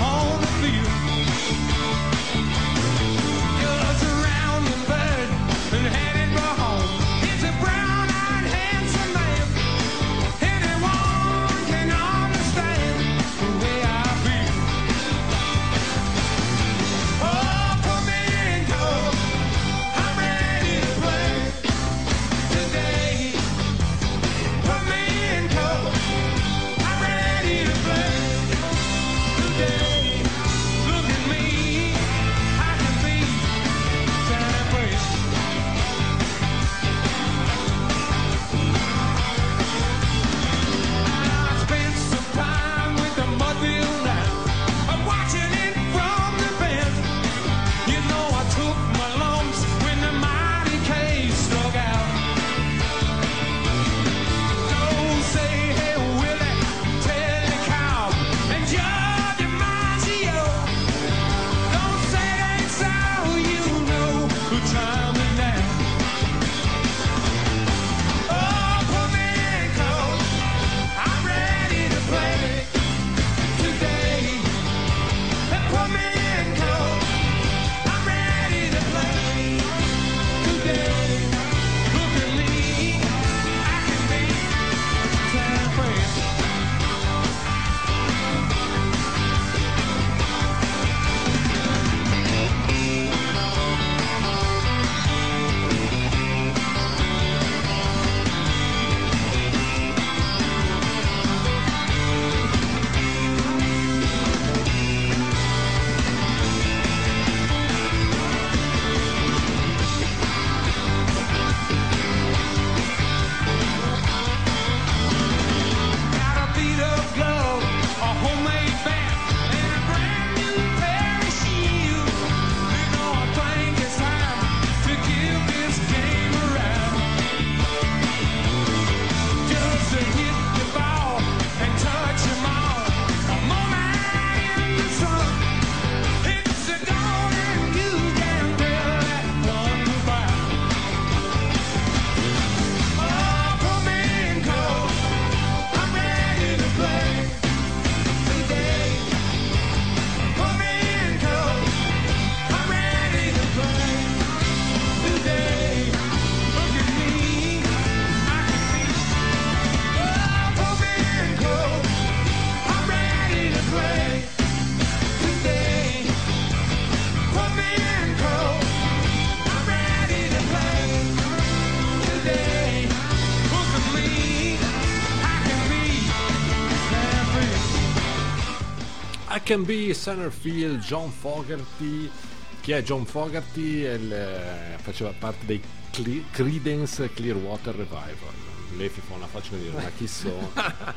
Huckabee, Centerfield, John Fogerty. Chi è John Fogerty? Il, eh, faceva parte dei Cle- Creedence Clearwater Revival. Lefi fa una faccia di dire, ma chi sono?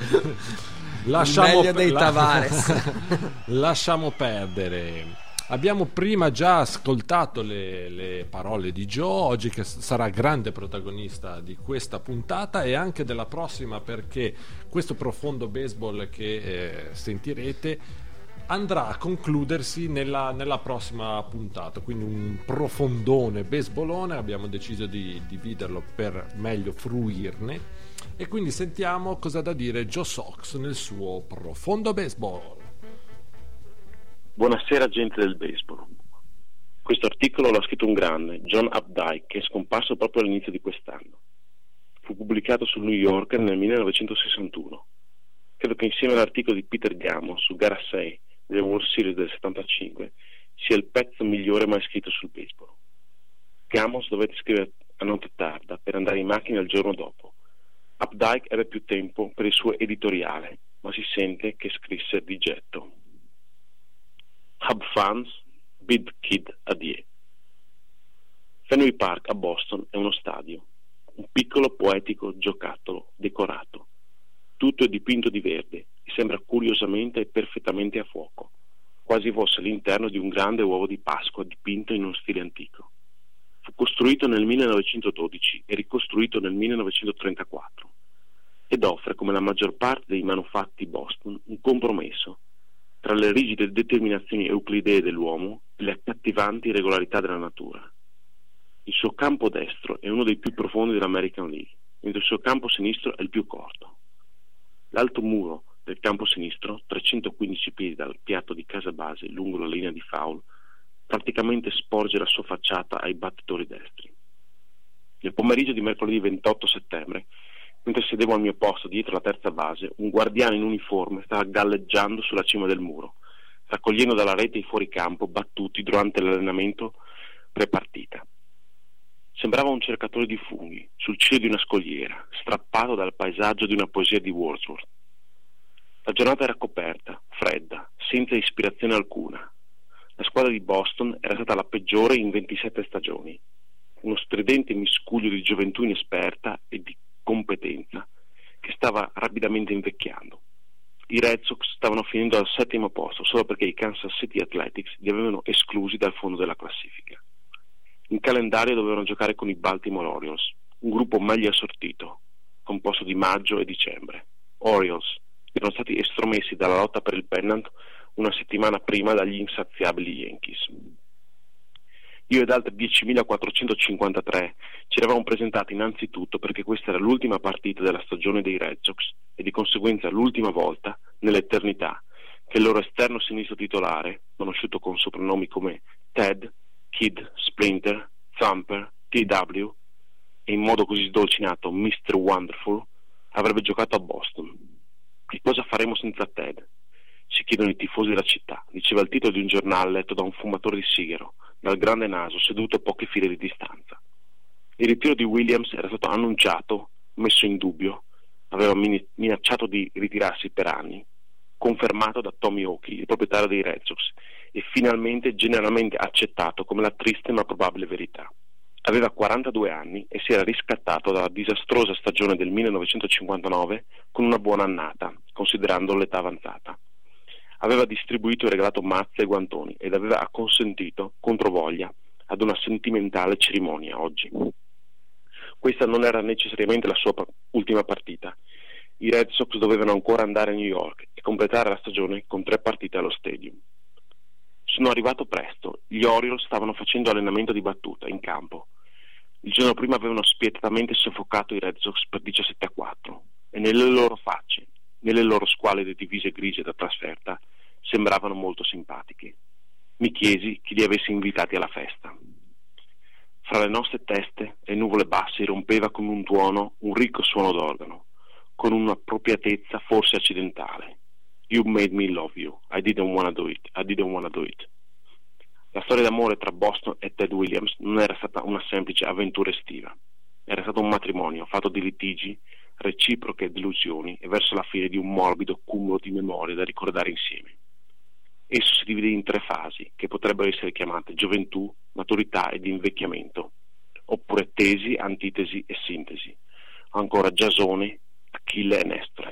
Lasciamo, meglio dei la- Tavares. Lasciamo perdere. Abbiamo prima già ascoltato le, le parole di Joe, oggi che sarà grande protagonista di questa puntata e anche della prossima, perché questo profondo baseball che eh, sentirete andrà a concludersi nella, nella prossima puntata, quindi un profondone baseballone. Abbiamo deciso di dividerlo per meglio fruirne e quindi sentiamo cosa ha da dire Joe Sox nel suo profondo baseball. Buonasera gente del baseball. Questo articolo l'ha scritto un grande, John Updike, che è scomparso proprio all'inizio di quest'anno. Fu pubblicato sul New Yorker nel millenovecentosessantuno. Credo che insieme all'articolo di Peter Gamo su gara sei delle World Series del settantacinque sia il pezzo migliore mai scritto sul baseball. Gamos dovette scrivere a notte tarda per andare in macchina il giorno dopo. Updike ebbe più tempo per il suo editoriale, ma si sente che scrisse di getto. Hub fans, bid kid adie. Fenway Park a Boston è uno stadio, un piccolo poetico giocattolo decorato. Tutto è dipinto di verde e sembra curiosamente e perfettamente a fuoco, quasi fosse l'interno di un grande uovo di Pasqua dipinto in uno stile antico. Fu costruito nel millenovecentododici e ricostruito nel millenovecentotrentaquattro ed offre, come la maggior parte dei manufatti Boston, un compromesso tra le rigide determinazioni euclidee dell'uomo e le accattivanti regolarità della natura. Il suo campo destro è uno dei più profondi dell'American League, mentre il suo campo sinistro è il più corto. L'alto muro del campo sinistro, trecentoquindici piedi dal piatto di casa base lungo la linea di foul, praticamente sporge la sua facciata ai battitori destri. Nel pomeriggio di mercoledì ventotto settembre, mentre sedevo al mio posto dietro la terza base, un guardiano in uniforme stava galleggiando sulla cima del muro, raccogliendo dalla rete i fuoricampo battuti durante l'allenamento pre-partita. Sembrava un cercatore di funghi sul cielo di una scogliera, strappato dal paesaggio di una poesia di Wordsworth. La giornata era coperta, fredda, senza ispirazione alcuna. La squadra di Boston era stata la peggiore in ventisette stagioni. Uno stridente miscuglio di gioventù inesperta e di competenza che stava rapidamente invecchiando. I Red Sox stavano finendo al settimo posto solo perché i Kansas City Athletics li avevano esclusi dal fondo della classifica. In calendario dovevano giocare con i Baltimore Orioles, un gruppo meglio assortito, composto di maggio e dicembre. Orioles erano stati estromessi dalla lotta per il pennant una settimana prima dagli insaziabili Yankees. Io ed altri diecimilaquattrocentocinquantatré ci eravamo presentati innanzitutto perché questa era l'ultima partita della stagione dei Red Sox e di conseguenza l'ultima volta nell'eternità che il loro esterno sinistro titolare, conosciuto con soprannomi come Ted, Kid, Splinter, Thumper, T W e in modo così sdolcinato mister Wonderful, avrebbe giocato a Boston. Che cosa faremo senza Ted? Si chiedono i tifosi della città, diceva il titolo di un giornale letto da un fumatore di sigaro, dal grande naso, seduto a poche file di distanza. Il ritiro di Williams era stato annunciato, messo in dubbio, aveva minacciato di ritirarsi per anni, confermato da Tommy Oakley, il proprietario dei Red Sox, e finalmente generalmente accettato come la triste ma probabile verità. Aveva quarantadue anni e si era riscattato dalla disastrosa stagione del millenovecentocinquantanove con una buona annata, considerando l'età avanzata. Aveva distribuito e regalato mazze e guantoni ed aveva acconsentito, controvoglia, ad una sentimentale cerimonia oggi. Questa non era necessariamente la sua ultima partita. I Red Sox dovevano ancora andare a New York e completare la stagione con tre partite allo Stadium. Sono arrivato presto, gli Orioles stavano facendo allenamento di battuta in campo. Il giorno prima avevano spietatamente soffocato i Red Sox per diciassette a quattro e nelle loro facce, nelle loro squallide divise grigie da trasferta, sembravano molto simpatiche. Mi chiesi chi li avesse invitati alla festa. Fra le nostre teste le nuvole basse rompeva con un tuono un ricco suono d'organo, con un'appropriatezza forse accidentale. You made me love you, I didn't wanna do it, I didn't wanna do it. La storia d'amore tra Boston e Ted Williams non era stata una semplice avventura estiva, era stato un matrimonio fatto di litigi, reciproche delusioni e verso la fine di un morbido cumulo di memorie da ricordare insieme. Esso si divide in tre fasi, che potrebbero essere chiamate gioventù, maturità ed invecchiamento, oppure tesi, antitesi e sintesi. Ancora Giasone, Achille e Nestore.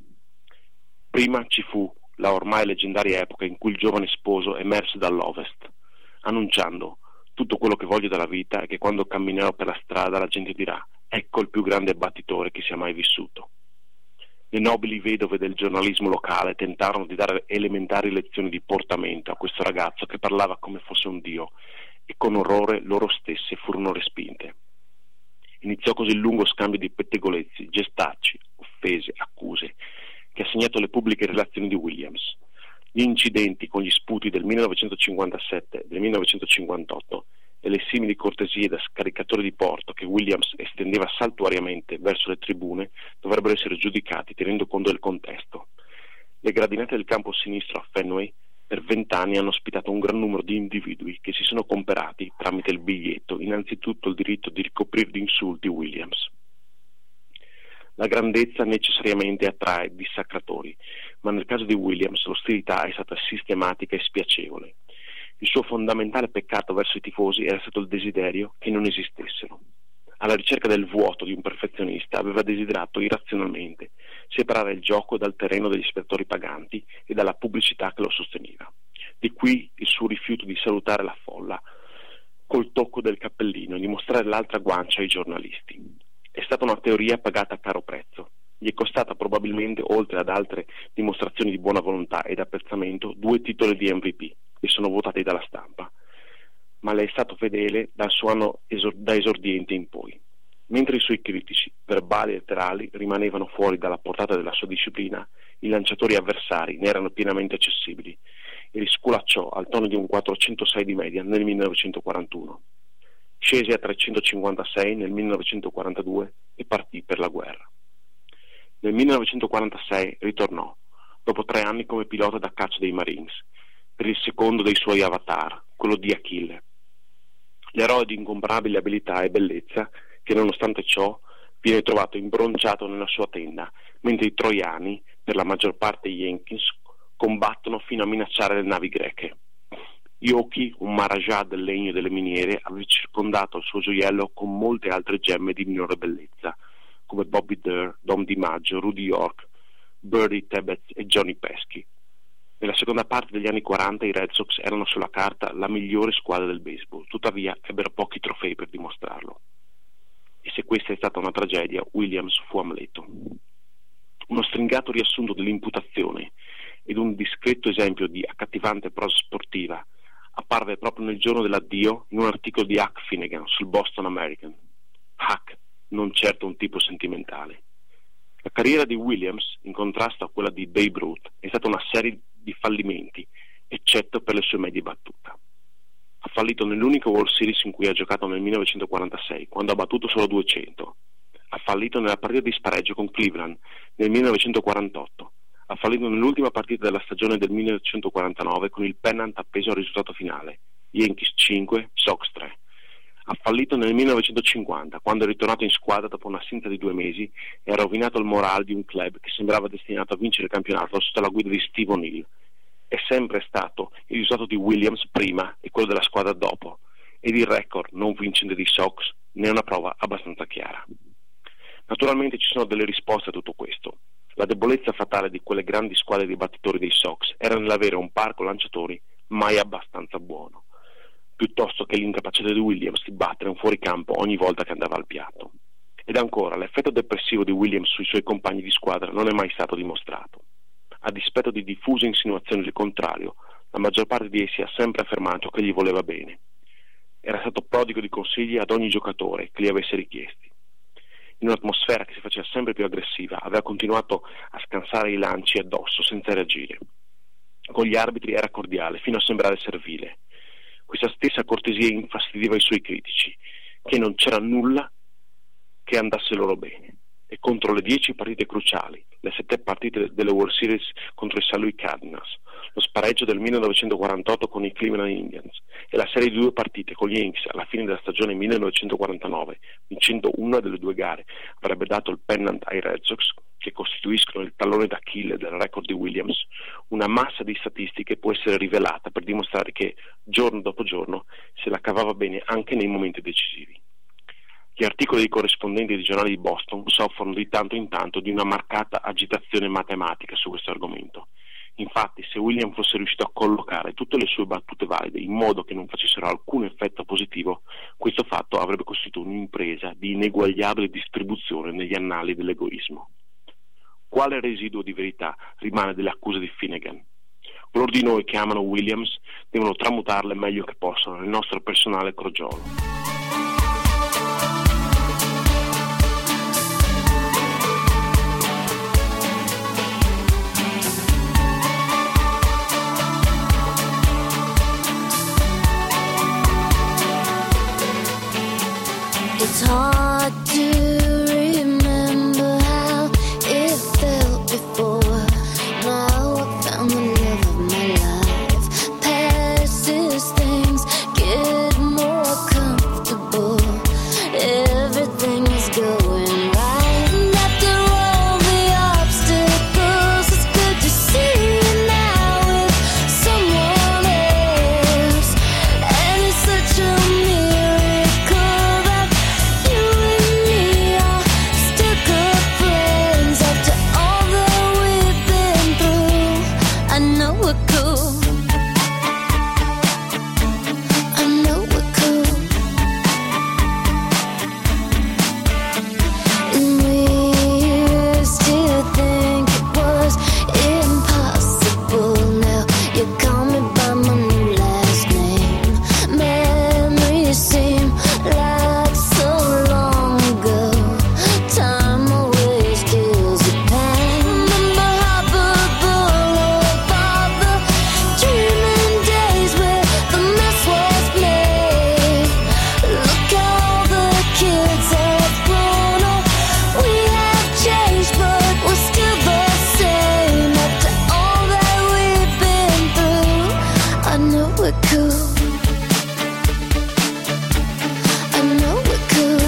Prima ci fu la ormai leggendaria epoca in cui il giovane sposo emerse dall'ovest, annunciando: tutto quello che voglio dalla vita è che quando camminerò per la strada la gente dirà: ecco il più grande battitore che sia mai vissuto. Le nobili vedove del giornalismo locale tentarono di dare elementari lezioni di portamento a questo ragazzo che parlava come fosse un dio, e con orrore loro stesse furono respinte. Iniziò così il lungo scambio di pettegolezzi, gestacci, offese, accuse, che ha segnato le pubbliche relazioni di Williams. Gli incidenti con gli sputi del millenovecentocinquantasette e del millenovecentocinquantotto e le simili cortesie da scaricatore di porto che Williams estendeva saltuariamente verso le tribune dovrebbero essere giudicati tenendo conto del contesto. Le gradinate del campo sinistro a Fenway per vent'anni hanno ospitato un gran numero di individui che si sono comperati, tramite il biglietto, innanzitutto il diritto di ricoprire di insulti Williams. La grandezza necessariamente attrae dissacratori, ma nel caso di Williams l'ostilità è stata sistematica e spiacevole. Il suo fondamentale peccato verso i tifosi era stato il desiderio che non esistessero. Alla ricerca del vuoto di un perfezionista aveva desiderato irrazionalmente separare il gioco dal terreno degli spettatori paganti e dalla pubblicità che lo sosteneva. Di qui il suo rifiuto di salutare la folla col tocco del cappellino e di mostrare l'altra guancia ai giornalisti. È stata una teoria pagata a caro prezzo. Gli è costata probabilmente, oltre ad altre dimostrazioni di buona volontà ed apprezzamento, due titoli di M V P che sono votati dalla stampa, ma le è stato fedele dal suo anno esor- da esordiente in poi. Mentre i suoi critici, verbali e letterali, rimanevano fuori dalla portata della sua disciplina, i lanciatori avversari ne erano pienamente accessibili e li sculacciò al tono di un quattrocentosei di media nel millenovecentoquarantuno. Scese a trecentocinquantasei nel millenovecentoquarantadue e partì per la guerra. Nel millenovecentoquarantasei ritornò, dopo tre anni come pilota da caccia dei Marines, per il secondo dei suoi avatar, quello di Achille. L'eroe di incomparabile abilità e bellezza che, nonostante ciò, viene trovato imbronciato nella sua tenda, mentre i troiani, per la maggior parte Yankees, combattono fino a minacciare le navi greche. Ioki, un Maharaja del legno e delle miniere, aveva circondato il suo gioiello con molte altre gemme di minore bellezza, come Bobby Durr, Dom DiMaggio, Rudy York, Birdie Tebbetts e Johnny Pesci. Nella seconda parte degli anni quaranta i Red Sox erano sulla carta la migliore squadra del baseball, tuttavia ebbero pochi trofei per dimostrarlo. E se questa è stata una tragedia, Williams fu Amleto. Uno stringato riassunto dell'imputazione ed un discreto esempio di accattivante prosa sportiva apparve proprio nel giorno dell'addio in un articolo di Huck Finnegan sul Boston American. Huck, non certo un tipo sentimentale. La carriera di Williams, in contrasto a quella di Babe Ruth, è stata una serie di fallimenti, eccetto per le sue medie battute. Ha fallito nell'unico World Series in cui ha giocato nel millenovecentoquarantasei, quando ha battuto solo duecento. Ha fallito nella partita di spareggio con Cleveland nel millenovecentoquarantotto. Ha fallito nell'ultima partita della stagione del millenovecentoquarantanove con il pennant appeso al risultato finale, Yankees cinque, Sox tre. Ha fallito nel millenovecentocinquanta, quando è ritornato in squadra dopo un'assenza di due mesi e ha rovinato il morale di un club che sembrava destinato a vincere il campionato sotto la guida di Steve O'Neill. È sempre stato il risultato di Williams prima e quello della squadra dopo, ed il record non vincente dei Sox ne è una prova abbastanza chiara. Naturalmente ci sono delle risposte a tutto questo. La debolezza fatale di quelle grandi squadre di battitori dei Sox era nell'avere un parco lanciatori mai abbastanza buono, piuttosto che l'incapacità di Williams di battere un fuoricampo ogni volta che andava al piatto. Ed ancora, l'effetto depressivo di Williams sui suoi compagni di squadra non è mai stato dimostrato. A dispetto di diffuse insinuazioni del contrario, la maggior parte di essi ha sempre affermato che gli voleva bene. Era stato prodigo di consigli ad ogni giocatore che li avesse richiesti. In un'atmosfera che si faceva sempre più aggressiva, aveva continuato a scansare i lanci addosso senza reagire. Con gli arbitri era cordiale, fino a sembrare servile. Questa stessa cortesia infastidiva i suoi critici, che non c'era nulla che andasse loro bene. E contro le dieci partite cruciali, le sette partite delle World Series contro i Saint Louis Cardinals, lo spareggio del millenovecentoquarantotto con i Cleveland Indians e la serie di due partite con gli Yankees alla fine della stagione millenovecentoquarantanove, vincendo una delle due gare, avrebbe dato il pennant ai Red Sox, che costituiscono il tallone d'Achille del record di Williams, una massa di statistiche può essere rivelata per dimostrare che giorno dopo giorno se la cavava bene anche nei momenti decisivi. Gli articoli dei corrispondenti dei giornali di Boston soffrono di tanto in tanto di una marcata agitazione matematica su questo argomento. Infatti, se William fosse riuscito a collocare tutte le sue battute valide in modo che non facessero alcun effetto positivo, questo fatto avrebbe costituito un'impresa di ineguagliabile distribuzione negli annali dell'egoismo. Quale residuo di verità rimane delle accuse di Finnegan? Coloro di noi che amano Williams devono tramutarle meglio che possono nel nostro personale crogiolo. It's hard to remember how it felt before. Now I found the love of my life. Past as things get more comfortable, everything is going right. And after all the obstacles, it's good to see you now with someone else. And it's such a miracle that you and me are still good friends after all that we've been through. I know we're cool. I know we're cool. And we used to think it was impossible. Now you call me by my new last name. Memories seem like so long ago. Time always kills the pain. Remember Harper Boulevard, the dreaming days where the mess was made. Look how the kids have grown up. We have changed, but we're still the same. After all that we've been through, I know we're cool. I know we're cool.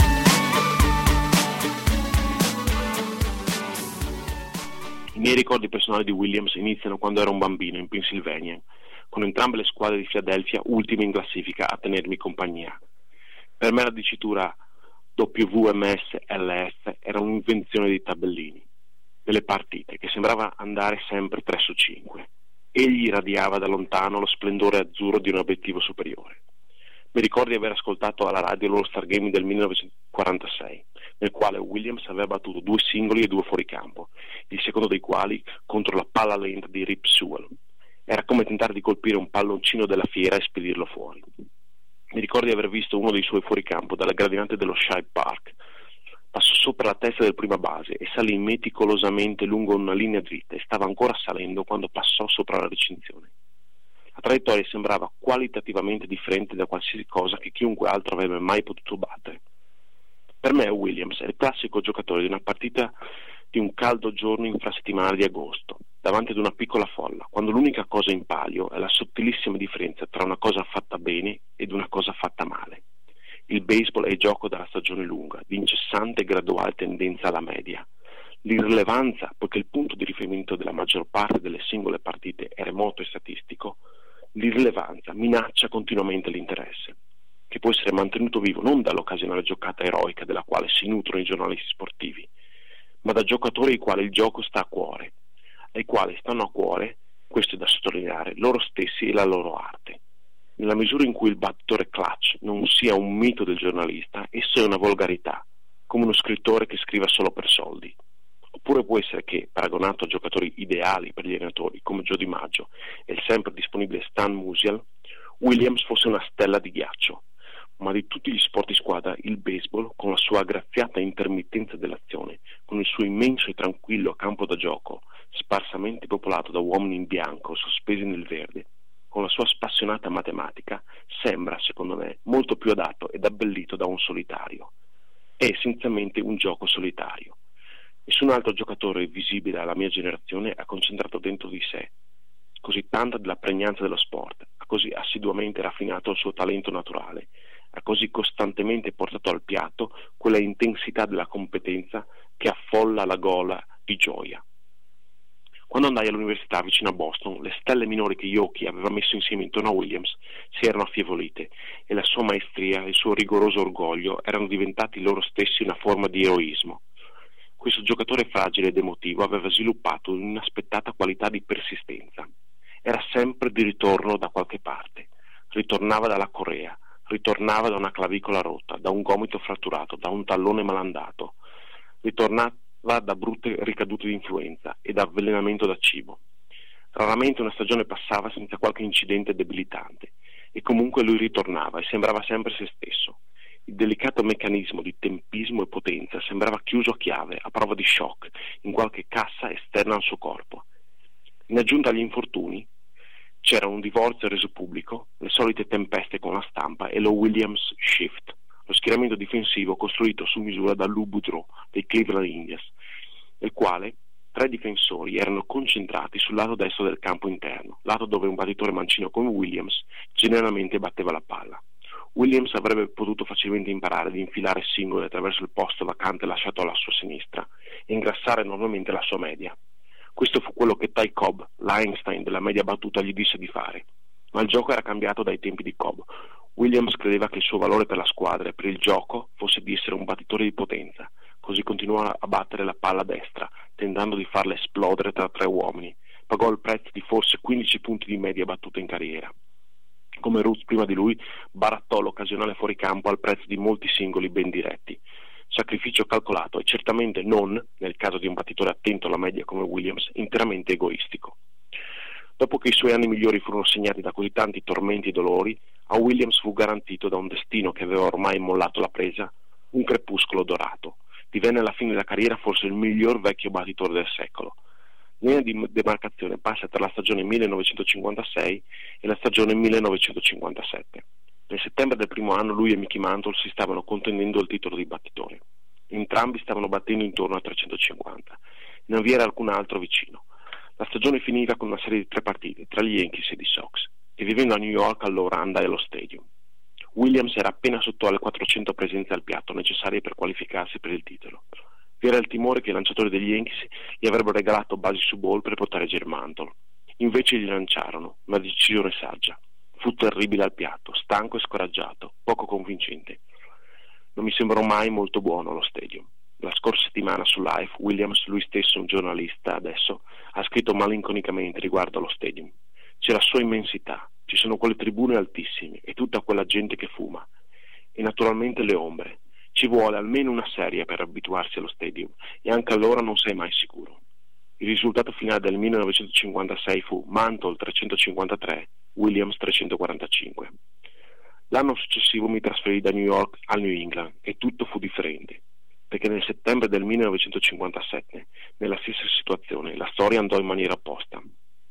I miei ricordi personali di Williams iniziano quando ero un bambino in Pennsylvania, con entrambe le squadre di Philadelphia ultime in classifica a tenermi compagnia. Per me la dicitura W M S L F era un'invenzione dei tabellini, delle partite, che sembrava andare sempre tre su cinque. Egli radiava da lontano lo splendore azzurro di un obiettivo superiore. Mi ricordo di aver ascoltato alla radio l'All-Star Game del millenovecentoquarantasei, nel quale Williams aveva battuto due singoli e due fuoricampo, il secondo dei quali contro la palla lenta di Rip Sewell. Era come tentare di colpire un palloncino della fiera e spedirlo fuori. Mi ricordo di aver visto uno dei suoi fuoricampo dalla gradinate dello Shibe Park. Passò sopra la testa del prima base e salì meticolosamente lungo una linea dritta e stava ancora salendo quando passò sopra la recinzione. La traiettoria sembrava qualitativamente differente da qualsiasi cosa che chiunque altro avrebbe mai potuto battere. Per me Williams è il classico giocatore di una partita di un caldo giorno infrasettimanale di agosto, davanti ad una piccola folla, quando l'unica cosa in palio è la sottilissima differenza tra una cosa fatta bene ed una cosa fatta male. Il baseball è il gioco della stagione lunga, di incessante e graduale tendenza alla media. L'irrilevanza, poiché il punto di riferimento della maggior parte delle singole partite è remoto e statistico, l'irrilevanza minaccia continuamente l'interesse, che può essere mantenuto vivo non dall'occasionale giocata eroica della quale si nutrono i giornalisti sportivi, ma da giocatori ai quali il gioco sta a cuore, ai quali stanno a cuore, questo è da sottolineare, loro stessi e la loro arte. Nella misura in cui il battitore clutch non sia un mito del giornalista, esso è una volgarità, come uno scrittore che scriva solo per soldi. Oppure può essere che, paragonato a giocatori ideali per gli allenatori come Joe DiMaggio e il sempre disponibile Stan Musial, Williams fosse una stella di ghiaccio. Ma di tutti gli sport di squadra, il baseball, con la sua aggraziata intermittenza dell'azione, con il suo immenso e tranquillo campo da gioco, sparsamente popolato da uomini in bianco sospesi nel verde, con la sua spassionata matematica, sembra, secondo me, molto più adatto ed abbellito da un solitario. È essenzialmente un gioco solitario. Nessun altro giocatore visibile alla mia generazione ha concentrato dentro di sé così tanta della pregnanza dello sport, ha così assiduamente raffinato il suo talento naturale, ha così costantemente portato al piatto quella intensità della competenza che affolla la gola di gioia. Quando andai all'università vicino a Boston, le stelle minori che Yoki aveva messo insieme intorno a Williams si erano affievolite e la sua maestria e il suo rigoroso orgoglio erano diventati loro stessi una forma di eroismo. Questo giocatore fragile ed emotivo aveva sviluppato un'inaspettata qualità di persistenza. Era sempre di ritorno da qualche parte. Ritornava dalla Corea, ritornava da una clavicola rotta, da un gomito fratturato, da un tallone malandato. Ritornava da brutte ricadute di influenza e da avvelenamento da cibo. Raramente una stagione passava senza qualche incidente debilitante, e comunque lui ritornava e sembrava sempre se stesso. Il delicato meccanismo di tempismo e potenza sembrava chiuso a chiave, a prova di shock, in qualche cassa esterna al suo corpo. In aggiunta agli infortuni, c'era un divorzio reso pubblico, le solite tempeste con la stampa e lo Williams Shift, lo schieramento difensivo costruito su misura da Lou Boudreau dei Cleveland Indians, nel quale tre difensori erano concentrati sul lato destro del campo interno, lato dove un battitore mancino come Williams generalmente batteva la palla. Williams avrebbe potuto facilmente imparare ad infilare singoli attraverso il posto vacante lasciato alla sua sinistra e ingrassare enormemente la sua media. Questo fu quello che Ty Cobb, l'Einstein della media battuta, gli disse di fare. Ma il gioco era cambiato dai tempi di Cobb. Williams credeva che il suo valore per la squadra e per il gioco fosse di essere un battitore di potenza, così continuò a battere la palla a destra, tentando di farla esplodere tra tre uomini. Pagò il prezzo di forse quindici punti di media battuta in carriera. Come Roots prima di lui, barattò l'occasionale fuoricampo al prezzo di molti singoli ben diretti. Sacrificio calcolato e certamente non, nel caso di un battitore attento alla media come Williams, interamente egoistico. Dopo che i suoi anni migliori furono segnati da così tanti tormenti e dolori, a Williams fu garantito da un destino che aveva ormai mollato la presa un crepuscolo dorato. Divenne alla fine della carriera forse il miglior vecchio battitore del secolo. La linea di demarcazione passa tra la stagione millenovecentocinquantasei e la stagione millenovecentocinquantasette. Nel settembre del primo anno lui e Mickey Mantle si stavano contendendo il titolo di battitore. Entrambi stavano battendo intorno a trecentocinquanta. Non vi era alcun altro vicino. La stagione finiva con una serie di tre partite tra gli Yankees e i Sox, e vivendo a New York allora andai allo Stadium. Williams era appena sotto alle quattrocento presenze al piatto necessarie per qualificarsi per il titolo. Vi era il timore che i lanciatori degli Yankees gli avrebbero regalato basi su ball per proteggere Mantle. Invece gli lanciarono, una decisione saggia. Fu terribile al piatto, stanco e scoraggiato, poco convincente. Non mi sembrò mai molto buono allo Stadium. La scorsa settimana su Life, Williams, lui stesso un giornalista adesso, ha scritto malinconicamente riguardo allo Stadium. C'è la sua immensità, ci sono quelle tribune altissime e tutta quella gente che fuma. E naturalmente le ombre. Ci vuole almeno una serie per abituarsi allo Stadium e anche allora non sei mai sicuro. Il risultato finale del millenovecentocinquantasei fu Mantle trecentocinquantatré, Williams trecentoquarantacinque. L'anno successivo mi trasferì da New York al New England e tutto fu differente, perché nel settembre del millenovecentocinquantasette, nella stessa situazione, la storia andò in maniera opposta.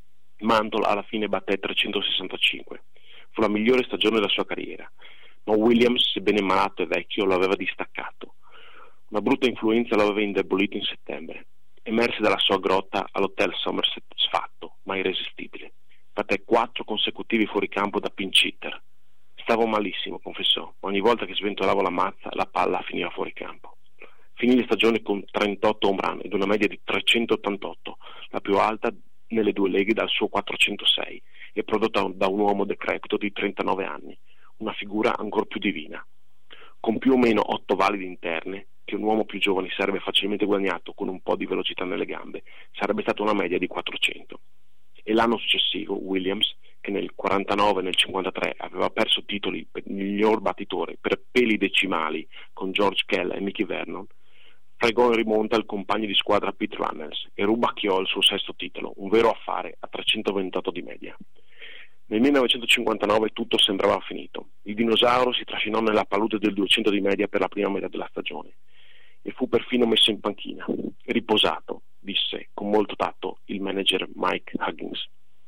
Mantle alla fine batté trecentosessantacinque. Fu la migliore stagione della sua carriera, ma Williams, sebbene malato e vecchio, lo aveva distaccato. Una brutta influenza lo aveva indebolito in settembre. Emerse dalla sua grotta all'hotel Somerset sfatto, ma irresistibile. Batté quattro consecutivi fuoricampo da pinch hitter. Stavo malissimo, confessò, ma ogni volta che sventolavo la mazza, la palla finiva fuori campo. Finì la stagione con trentotto home run ed una media di trecentottantotto, la più alta nelle due leghe dal suo quattrocentosei, e prodotta da un uomo decrepito di trentanove anni, una figura ancor più divina. Con più o meno otto valide interne, che un uomo più giovane sarebbe facilmente guadagnato con un po' di velocità nelle gambe, sarebbe stata una media di quattrocento. E l'anno successivo Williams, che nel quarantanove e nel cinquantatré aveva perso titoli per miglior battitore per peli decimali con George Kell e Mickey Vernon, fregò in rimonta il compagno di squadra Pete Runnels e rubacchiò il suo sesto titolo, un vero affare a trecentoventotto di media. Nel millenovecentocinquantanove tutto sembrava finito. Il dinosauro si trascinò nella palude del duecento di media per la prima metà della stagione e fu perfino messo in panchina. Riposato, disse con molto tatto il manager Mike Huggins.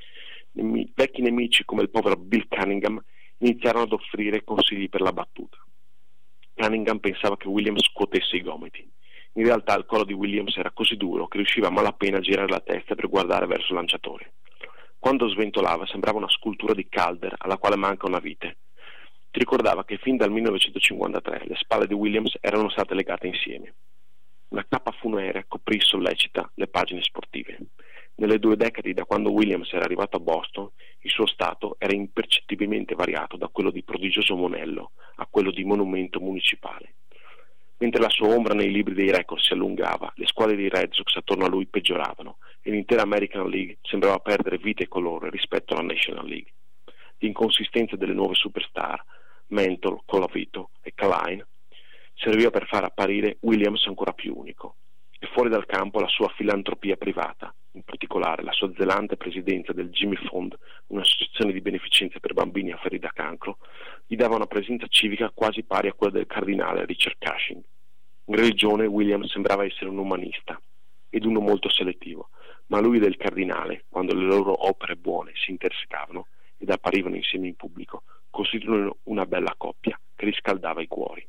Nemi- vecchi nemici come il povero Bill Cunningham iniziarono ad offrire consigli per la battuta. Cunningham pensava che Williams scuotesse i gomiti. In realtà il collo di Williams era così duro che riusciva a malapena a girare la testa per guardare verso il lanciatore. Quando sventolava sembrava una scultura di Calder alla quale manca una vite. Ti ricordava che fin dal millenovecentocinquantatré le spalle di Williams erano state legate insieme. Una cappa funerea coprì sollecita le pagine sportive. Nelle due decadi da quando Williams era arrivato a Boston, il suo stato era impercettibilmente variato da quello di prodigioso monello a quello di monumento municipale. Mentre la sua ombra nei libri dei record si allungava, le squadre dei Red Sox attorno a lui peggioravano e l'intera American League sembrava perdere vita e colore rispetto alla National League. L'inconsistenza delle nuove superstar, Mantle, Colavito e Kaline, serviva per far apparire Williams ancora più unico. E fuori dal campo la sua filantropia privata, in particolare la sua zelante presidenza del Jimmy Fund, un'associazione di beneficenza per bambini affetti da cancro, gli dava una presenza civica quasi pari a quella del cardinale Richard Cushing. In religione Williams sembrava essere un umanista ed uno molto selettivo, ma lui del cardinale, quando le loro opere buone si intersecavano ed apparivano insieme in pubblico, costituivano una bella coppia che riscaldava i cuori.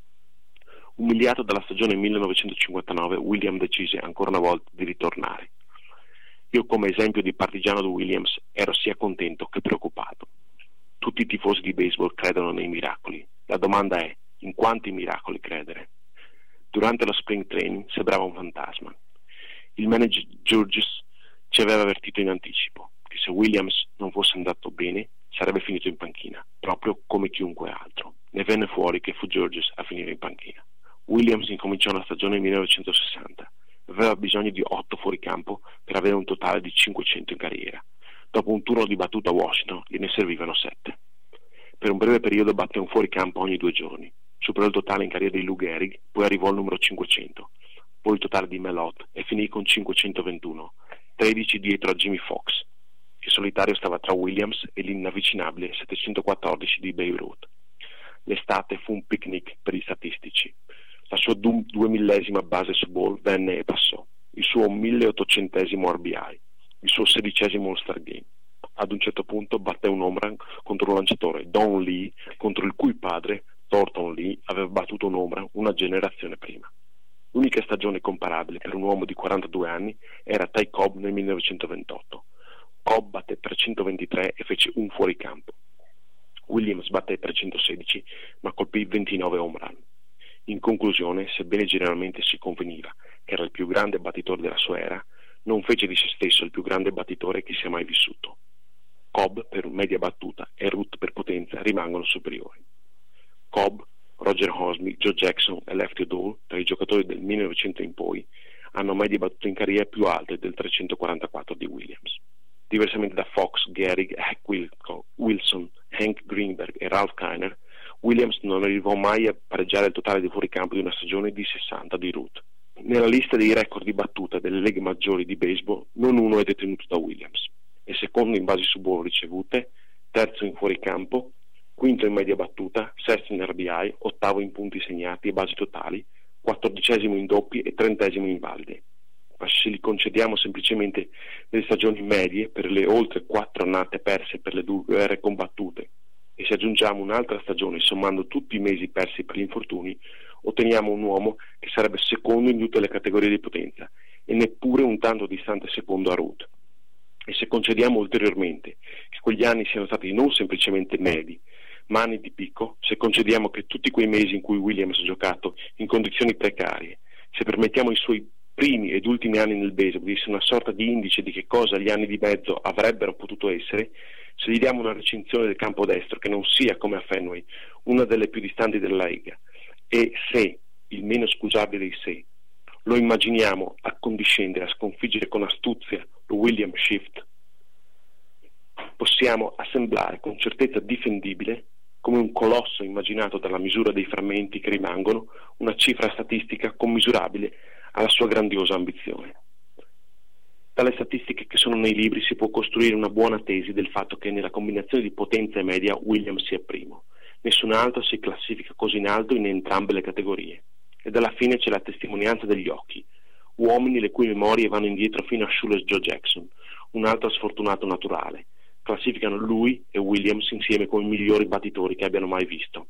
Umiliato dalla stagione millenovecentocinquantanove, Williams decise ancora una volta di ritornare. Io, come esempio di partigiano di Williams, ero sia contento che preoccupato. Tutti i tifosi di baseball credono nei miracoli. La domanda è: in quanti miracoli credere? Durante lo spring training sembrava un fantasma. Il manager Georges ci aveva avvertito in anticipo che se Williams non fosse andato bene sarebbe finito in panchina, proprio come chiunque altro. Ne venne fuori che fu Georges a finire in panchina. Williams incominciò la stagione millenovecentosessanta. Aveva bisogno di otto fuoricampo per avere un totale di cinquecento in carriera. Dopo un turno di battuta a Washington gliene servivano sette. Per un breve periodo batté un fuoricampo ogni due giorni. Superò il totale in carriera di Lou Gehrig, poi arrivò al numero cinquecento. Poi il totale di Mel Ott e finì con cinquecentoventuno, tredici dietro a Jimmy Fox, che solitario stava tra Williams e l'inavvicinabile settecentoquattordici di Babe Ruth. L'estate fu un picnic per gli statistici. La sua du- duemillesima base su ball venne e passò, il suo milleottocentesimo R B I, il suo sedicesimo All-Star Game. Ad un certo punto batté un home run contro un lanciatore, Don Lee, contro il cui padre, Thornton Lee, aveva battuto un home run una generazione prima. L'unica stagione comparabile per un uomo di quarantadue anni era Ty Cobb nel millenovecentoventotto. Cobb batté per centoventitré e fece un fuoricampo. Williams batté per centosedici, ma colpì ventinove home run. In conclusione, sebbene generalmente si conveniva che era il più grande battitore della sua era, non fece di se stesso il più grande battitore che sia mai vissuto. Cobb per media battuta e Ruth per potenza rimangono superiori. Cobb, Roger Hosmer, Joe Jackson e Lefty O'Doul, tra i giocatori del millenovecento in poi, hanno medie battute in carriera più alte del trecentoquarantaquattro di Williams. Diversamente da Fox, Gehrig, Hank Wilson, Hank Greenberg e Ralph Kiner, Williams non arrivò mai a pareggiare il totale di fuoricampo di una stagione di sessanta di Ruth. Nella lista dei record di battuta delle leghe maggiori di baseball non uno è detenuto da Williams. È secondo in basi su ball ricevute, terzo in fuoricampo, quinto in media battuta, sesto in R B I, ottavo in punti segnati e basi totali, quattordicesimo in doppi e trentesimo in valide. Ma se li concediamo semplicemente delle stagioni medie per le oltre quattro annate perse per le due guerre combattute e se aggiungiamo un'altra stagione sommando tutti i mesi persi per gli infortuni, otteniamo un uomo che sarebbe secondo in tutte le categorie di potenza e neppure un tanto distante secondo a Ruth. E se concediamo ulteriormente che quegli anni siano stati non semplicemente medi, ma anni di picco, se concediamo che tutti quei mesi in cui Williams ha giocato in condizioni precarie, se permettiamo ai suoi primi ed ultimi anni nel baseball di essere una sorta di indice di che cosa gli anni di mezzo avrebbero potuto essere, se gli diamo una recensione del campo destro che non sia come a Fenway, una delle più distanti della Lega, e se, il meno scusabile dei se, lo immaginiamo a condiscendere, a sconfiggere con astuzia lo William Shift, possiamo assemblare con certezza difendibile, come un colosso immaginato dalla misura dei frammenti che rimangono, una cifra statistica commisurabile alla sua grandiosa ambizione. Dalle statistiche che sono nei libri si può costruire una buona tesi del fatto che nella combinazione di potenza e media Williams sia primo. Nessun altro si classifica così in alto in entrambe le categorie. Ed alla fine c'è la testimonianza degli occhi, uomini le cui memorie vanno indietro fino a Shoeless Joe Jackson, un altro sfortunato naturale. Classificano lui e Williams insieme come i migliori battitori che abbiano mai visto.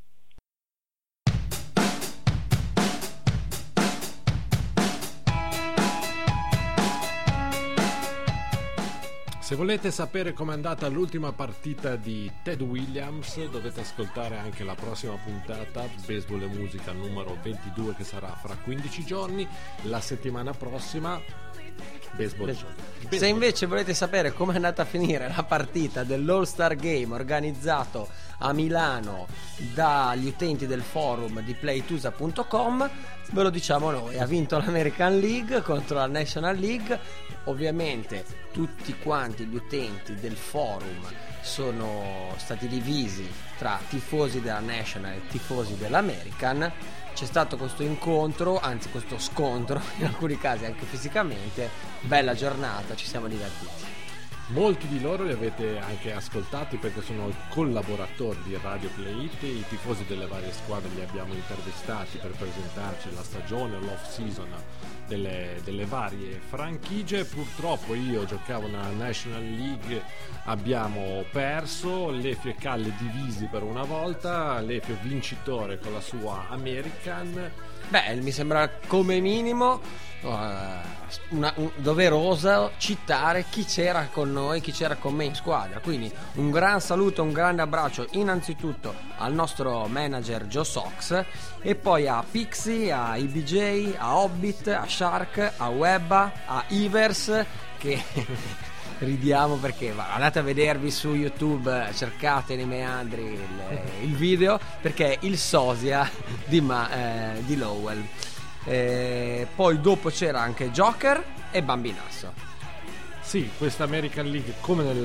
Se volete sapere com'è andata l'ultima partita di Ted Williams, dovete ascoltare anche la prossima puntata, Baseball e Musica numero ventidue, che sarà fra quindici giorni. La settimana prossima Baseball. Baseball. Baseball. Se invece volete sapere come è andata a finire la partita dell'All-Star Game organizzato a Milano dagli utenti del forum di playtusa punto com, ve lo diciamo noi: ha vinto l'American League contro la National League. Ovviamente tutti quanti gli utenti del forum sono stati divisi tra tifosi della National e tifosi dell'American. C'è stato questo incontro, anzi questo scontro, in alcuni casi anche fisicamente. Bella giornata, ci siamo divertiti. Molti di loro li avete anche ascoltati perché sono collaboratori di Radio Play It. I tifosi delle varie squadre li abbiamo intervistati per presentarci la stagione, l'off season delle, delle varie franchigie. Purtroppo io giocavo nella National League, abbiamo perso, Lefio e Calle divisi per una volta, Lefio vincitore con la sua American. Beh, mi sembra come minimo uh, una, un, doveroso citare chi c'era con noi, chi c'era con me in squadra. Quindi un gran saluto, un grande abbraccio innanzitutto al nostro manager Joe Sox, e poi a Pixie, a I B J, a Hobbit, a Shark, a Webba, a Ivers, che ridiamo perché va, andate a vedervi su YouTube, cercate nei meandri il, il video, perché è il sosia di, Ma, eh, di Lowell. Eh, poi dopo c'era anche Joker e Bambinasso. Sì, questa American League, come nel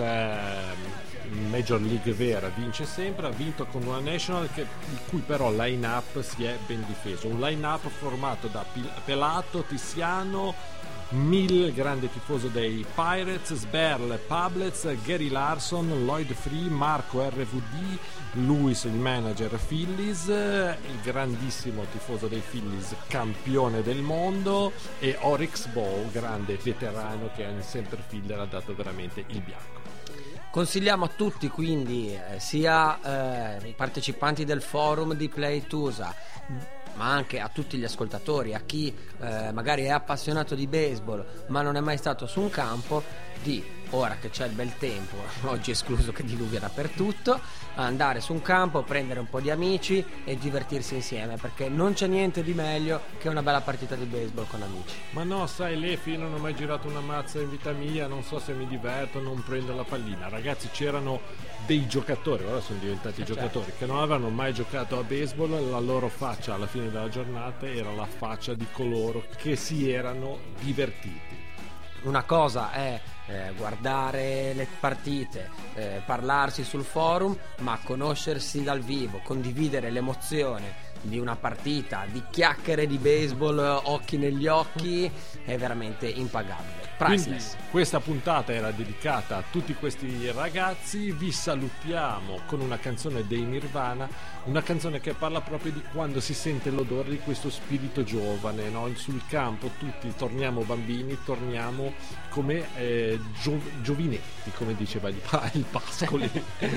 eh, Major League vera, vince sempre. Ha vinto con una National che, il cui però line-up si è ben difeso. Un line-up formato da Pil- Pelato, Tiziano, Mill, grande tifoso dei Pirates, Sberl, Pablets, Gary Larson, Lloyd Free, Marco R V D, Lewis il manager Phillies, il grandissimo tifoso dei Phillies, campione del mondo, e Oryx Bow, grande veterano che in center fielder ha dato veramente il bianco. Consigliamo a tutti quindi eh, sia eh, i partecipanti del forum di Playtusa, ma anche a tutti gli ascoltatori, a chi eh, magari è appassionato di baseball ma non è mai stato su un campo, di, ora che c'è il bel tempo, oggi escluso che diluvia dappertutto, andare su un campo, prendere un po' di amici e divertirsi insieme, perché non c'è niente di meglio che una bella partita di baseball con amici. Ma no, sai Lefi, io non ho mai girato una mazza in vita mia, non so se mi diverto, non prendo la pallina. Ragazzi, c'erano dei giocatori, ora sono diventati eh giocatori, certo, che non avevano mai giocato a baseball, la loro faccia alla fine della giornata era la faccia di coloro che si erano divertiti. Una cosa è eh, guardare le partite, eh, parlarsi sul forum, ma conoscersi dal vivo, condividere l'emozione di una partita, di chiacchiere di baseball, occhi negli occhi, è veramente impagabile. Priceless. Quindi questa puntata era dedicata a tutti questi ragazzi. Vi salutiamo con una canzone dei Nirvana, una canzone che parla proprio di quando si sente l'odore di questo spirito giovane, no? Sul campo tutti torniamo bambini, torniamo come eh, gio- giovinetti, come diceva il, pa- il Pascoli.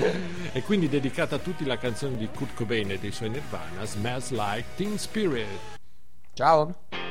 E quindi dedicata a tutti la canzone di Kurt Cobain e dei suoi Nirvana, Smells Like Teen Spirit. Ciao.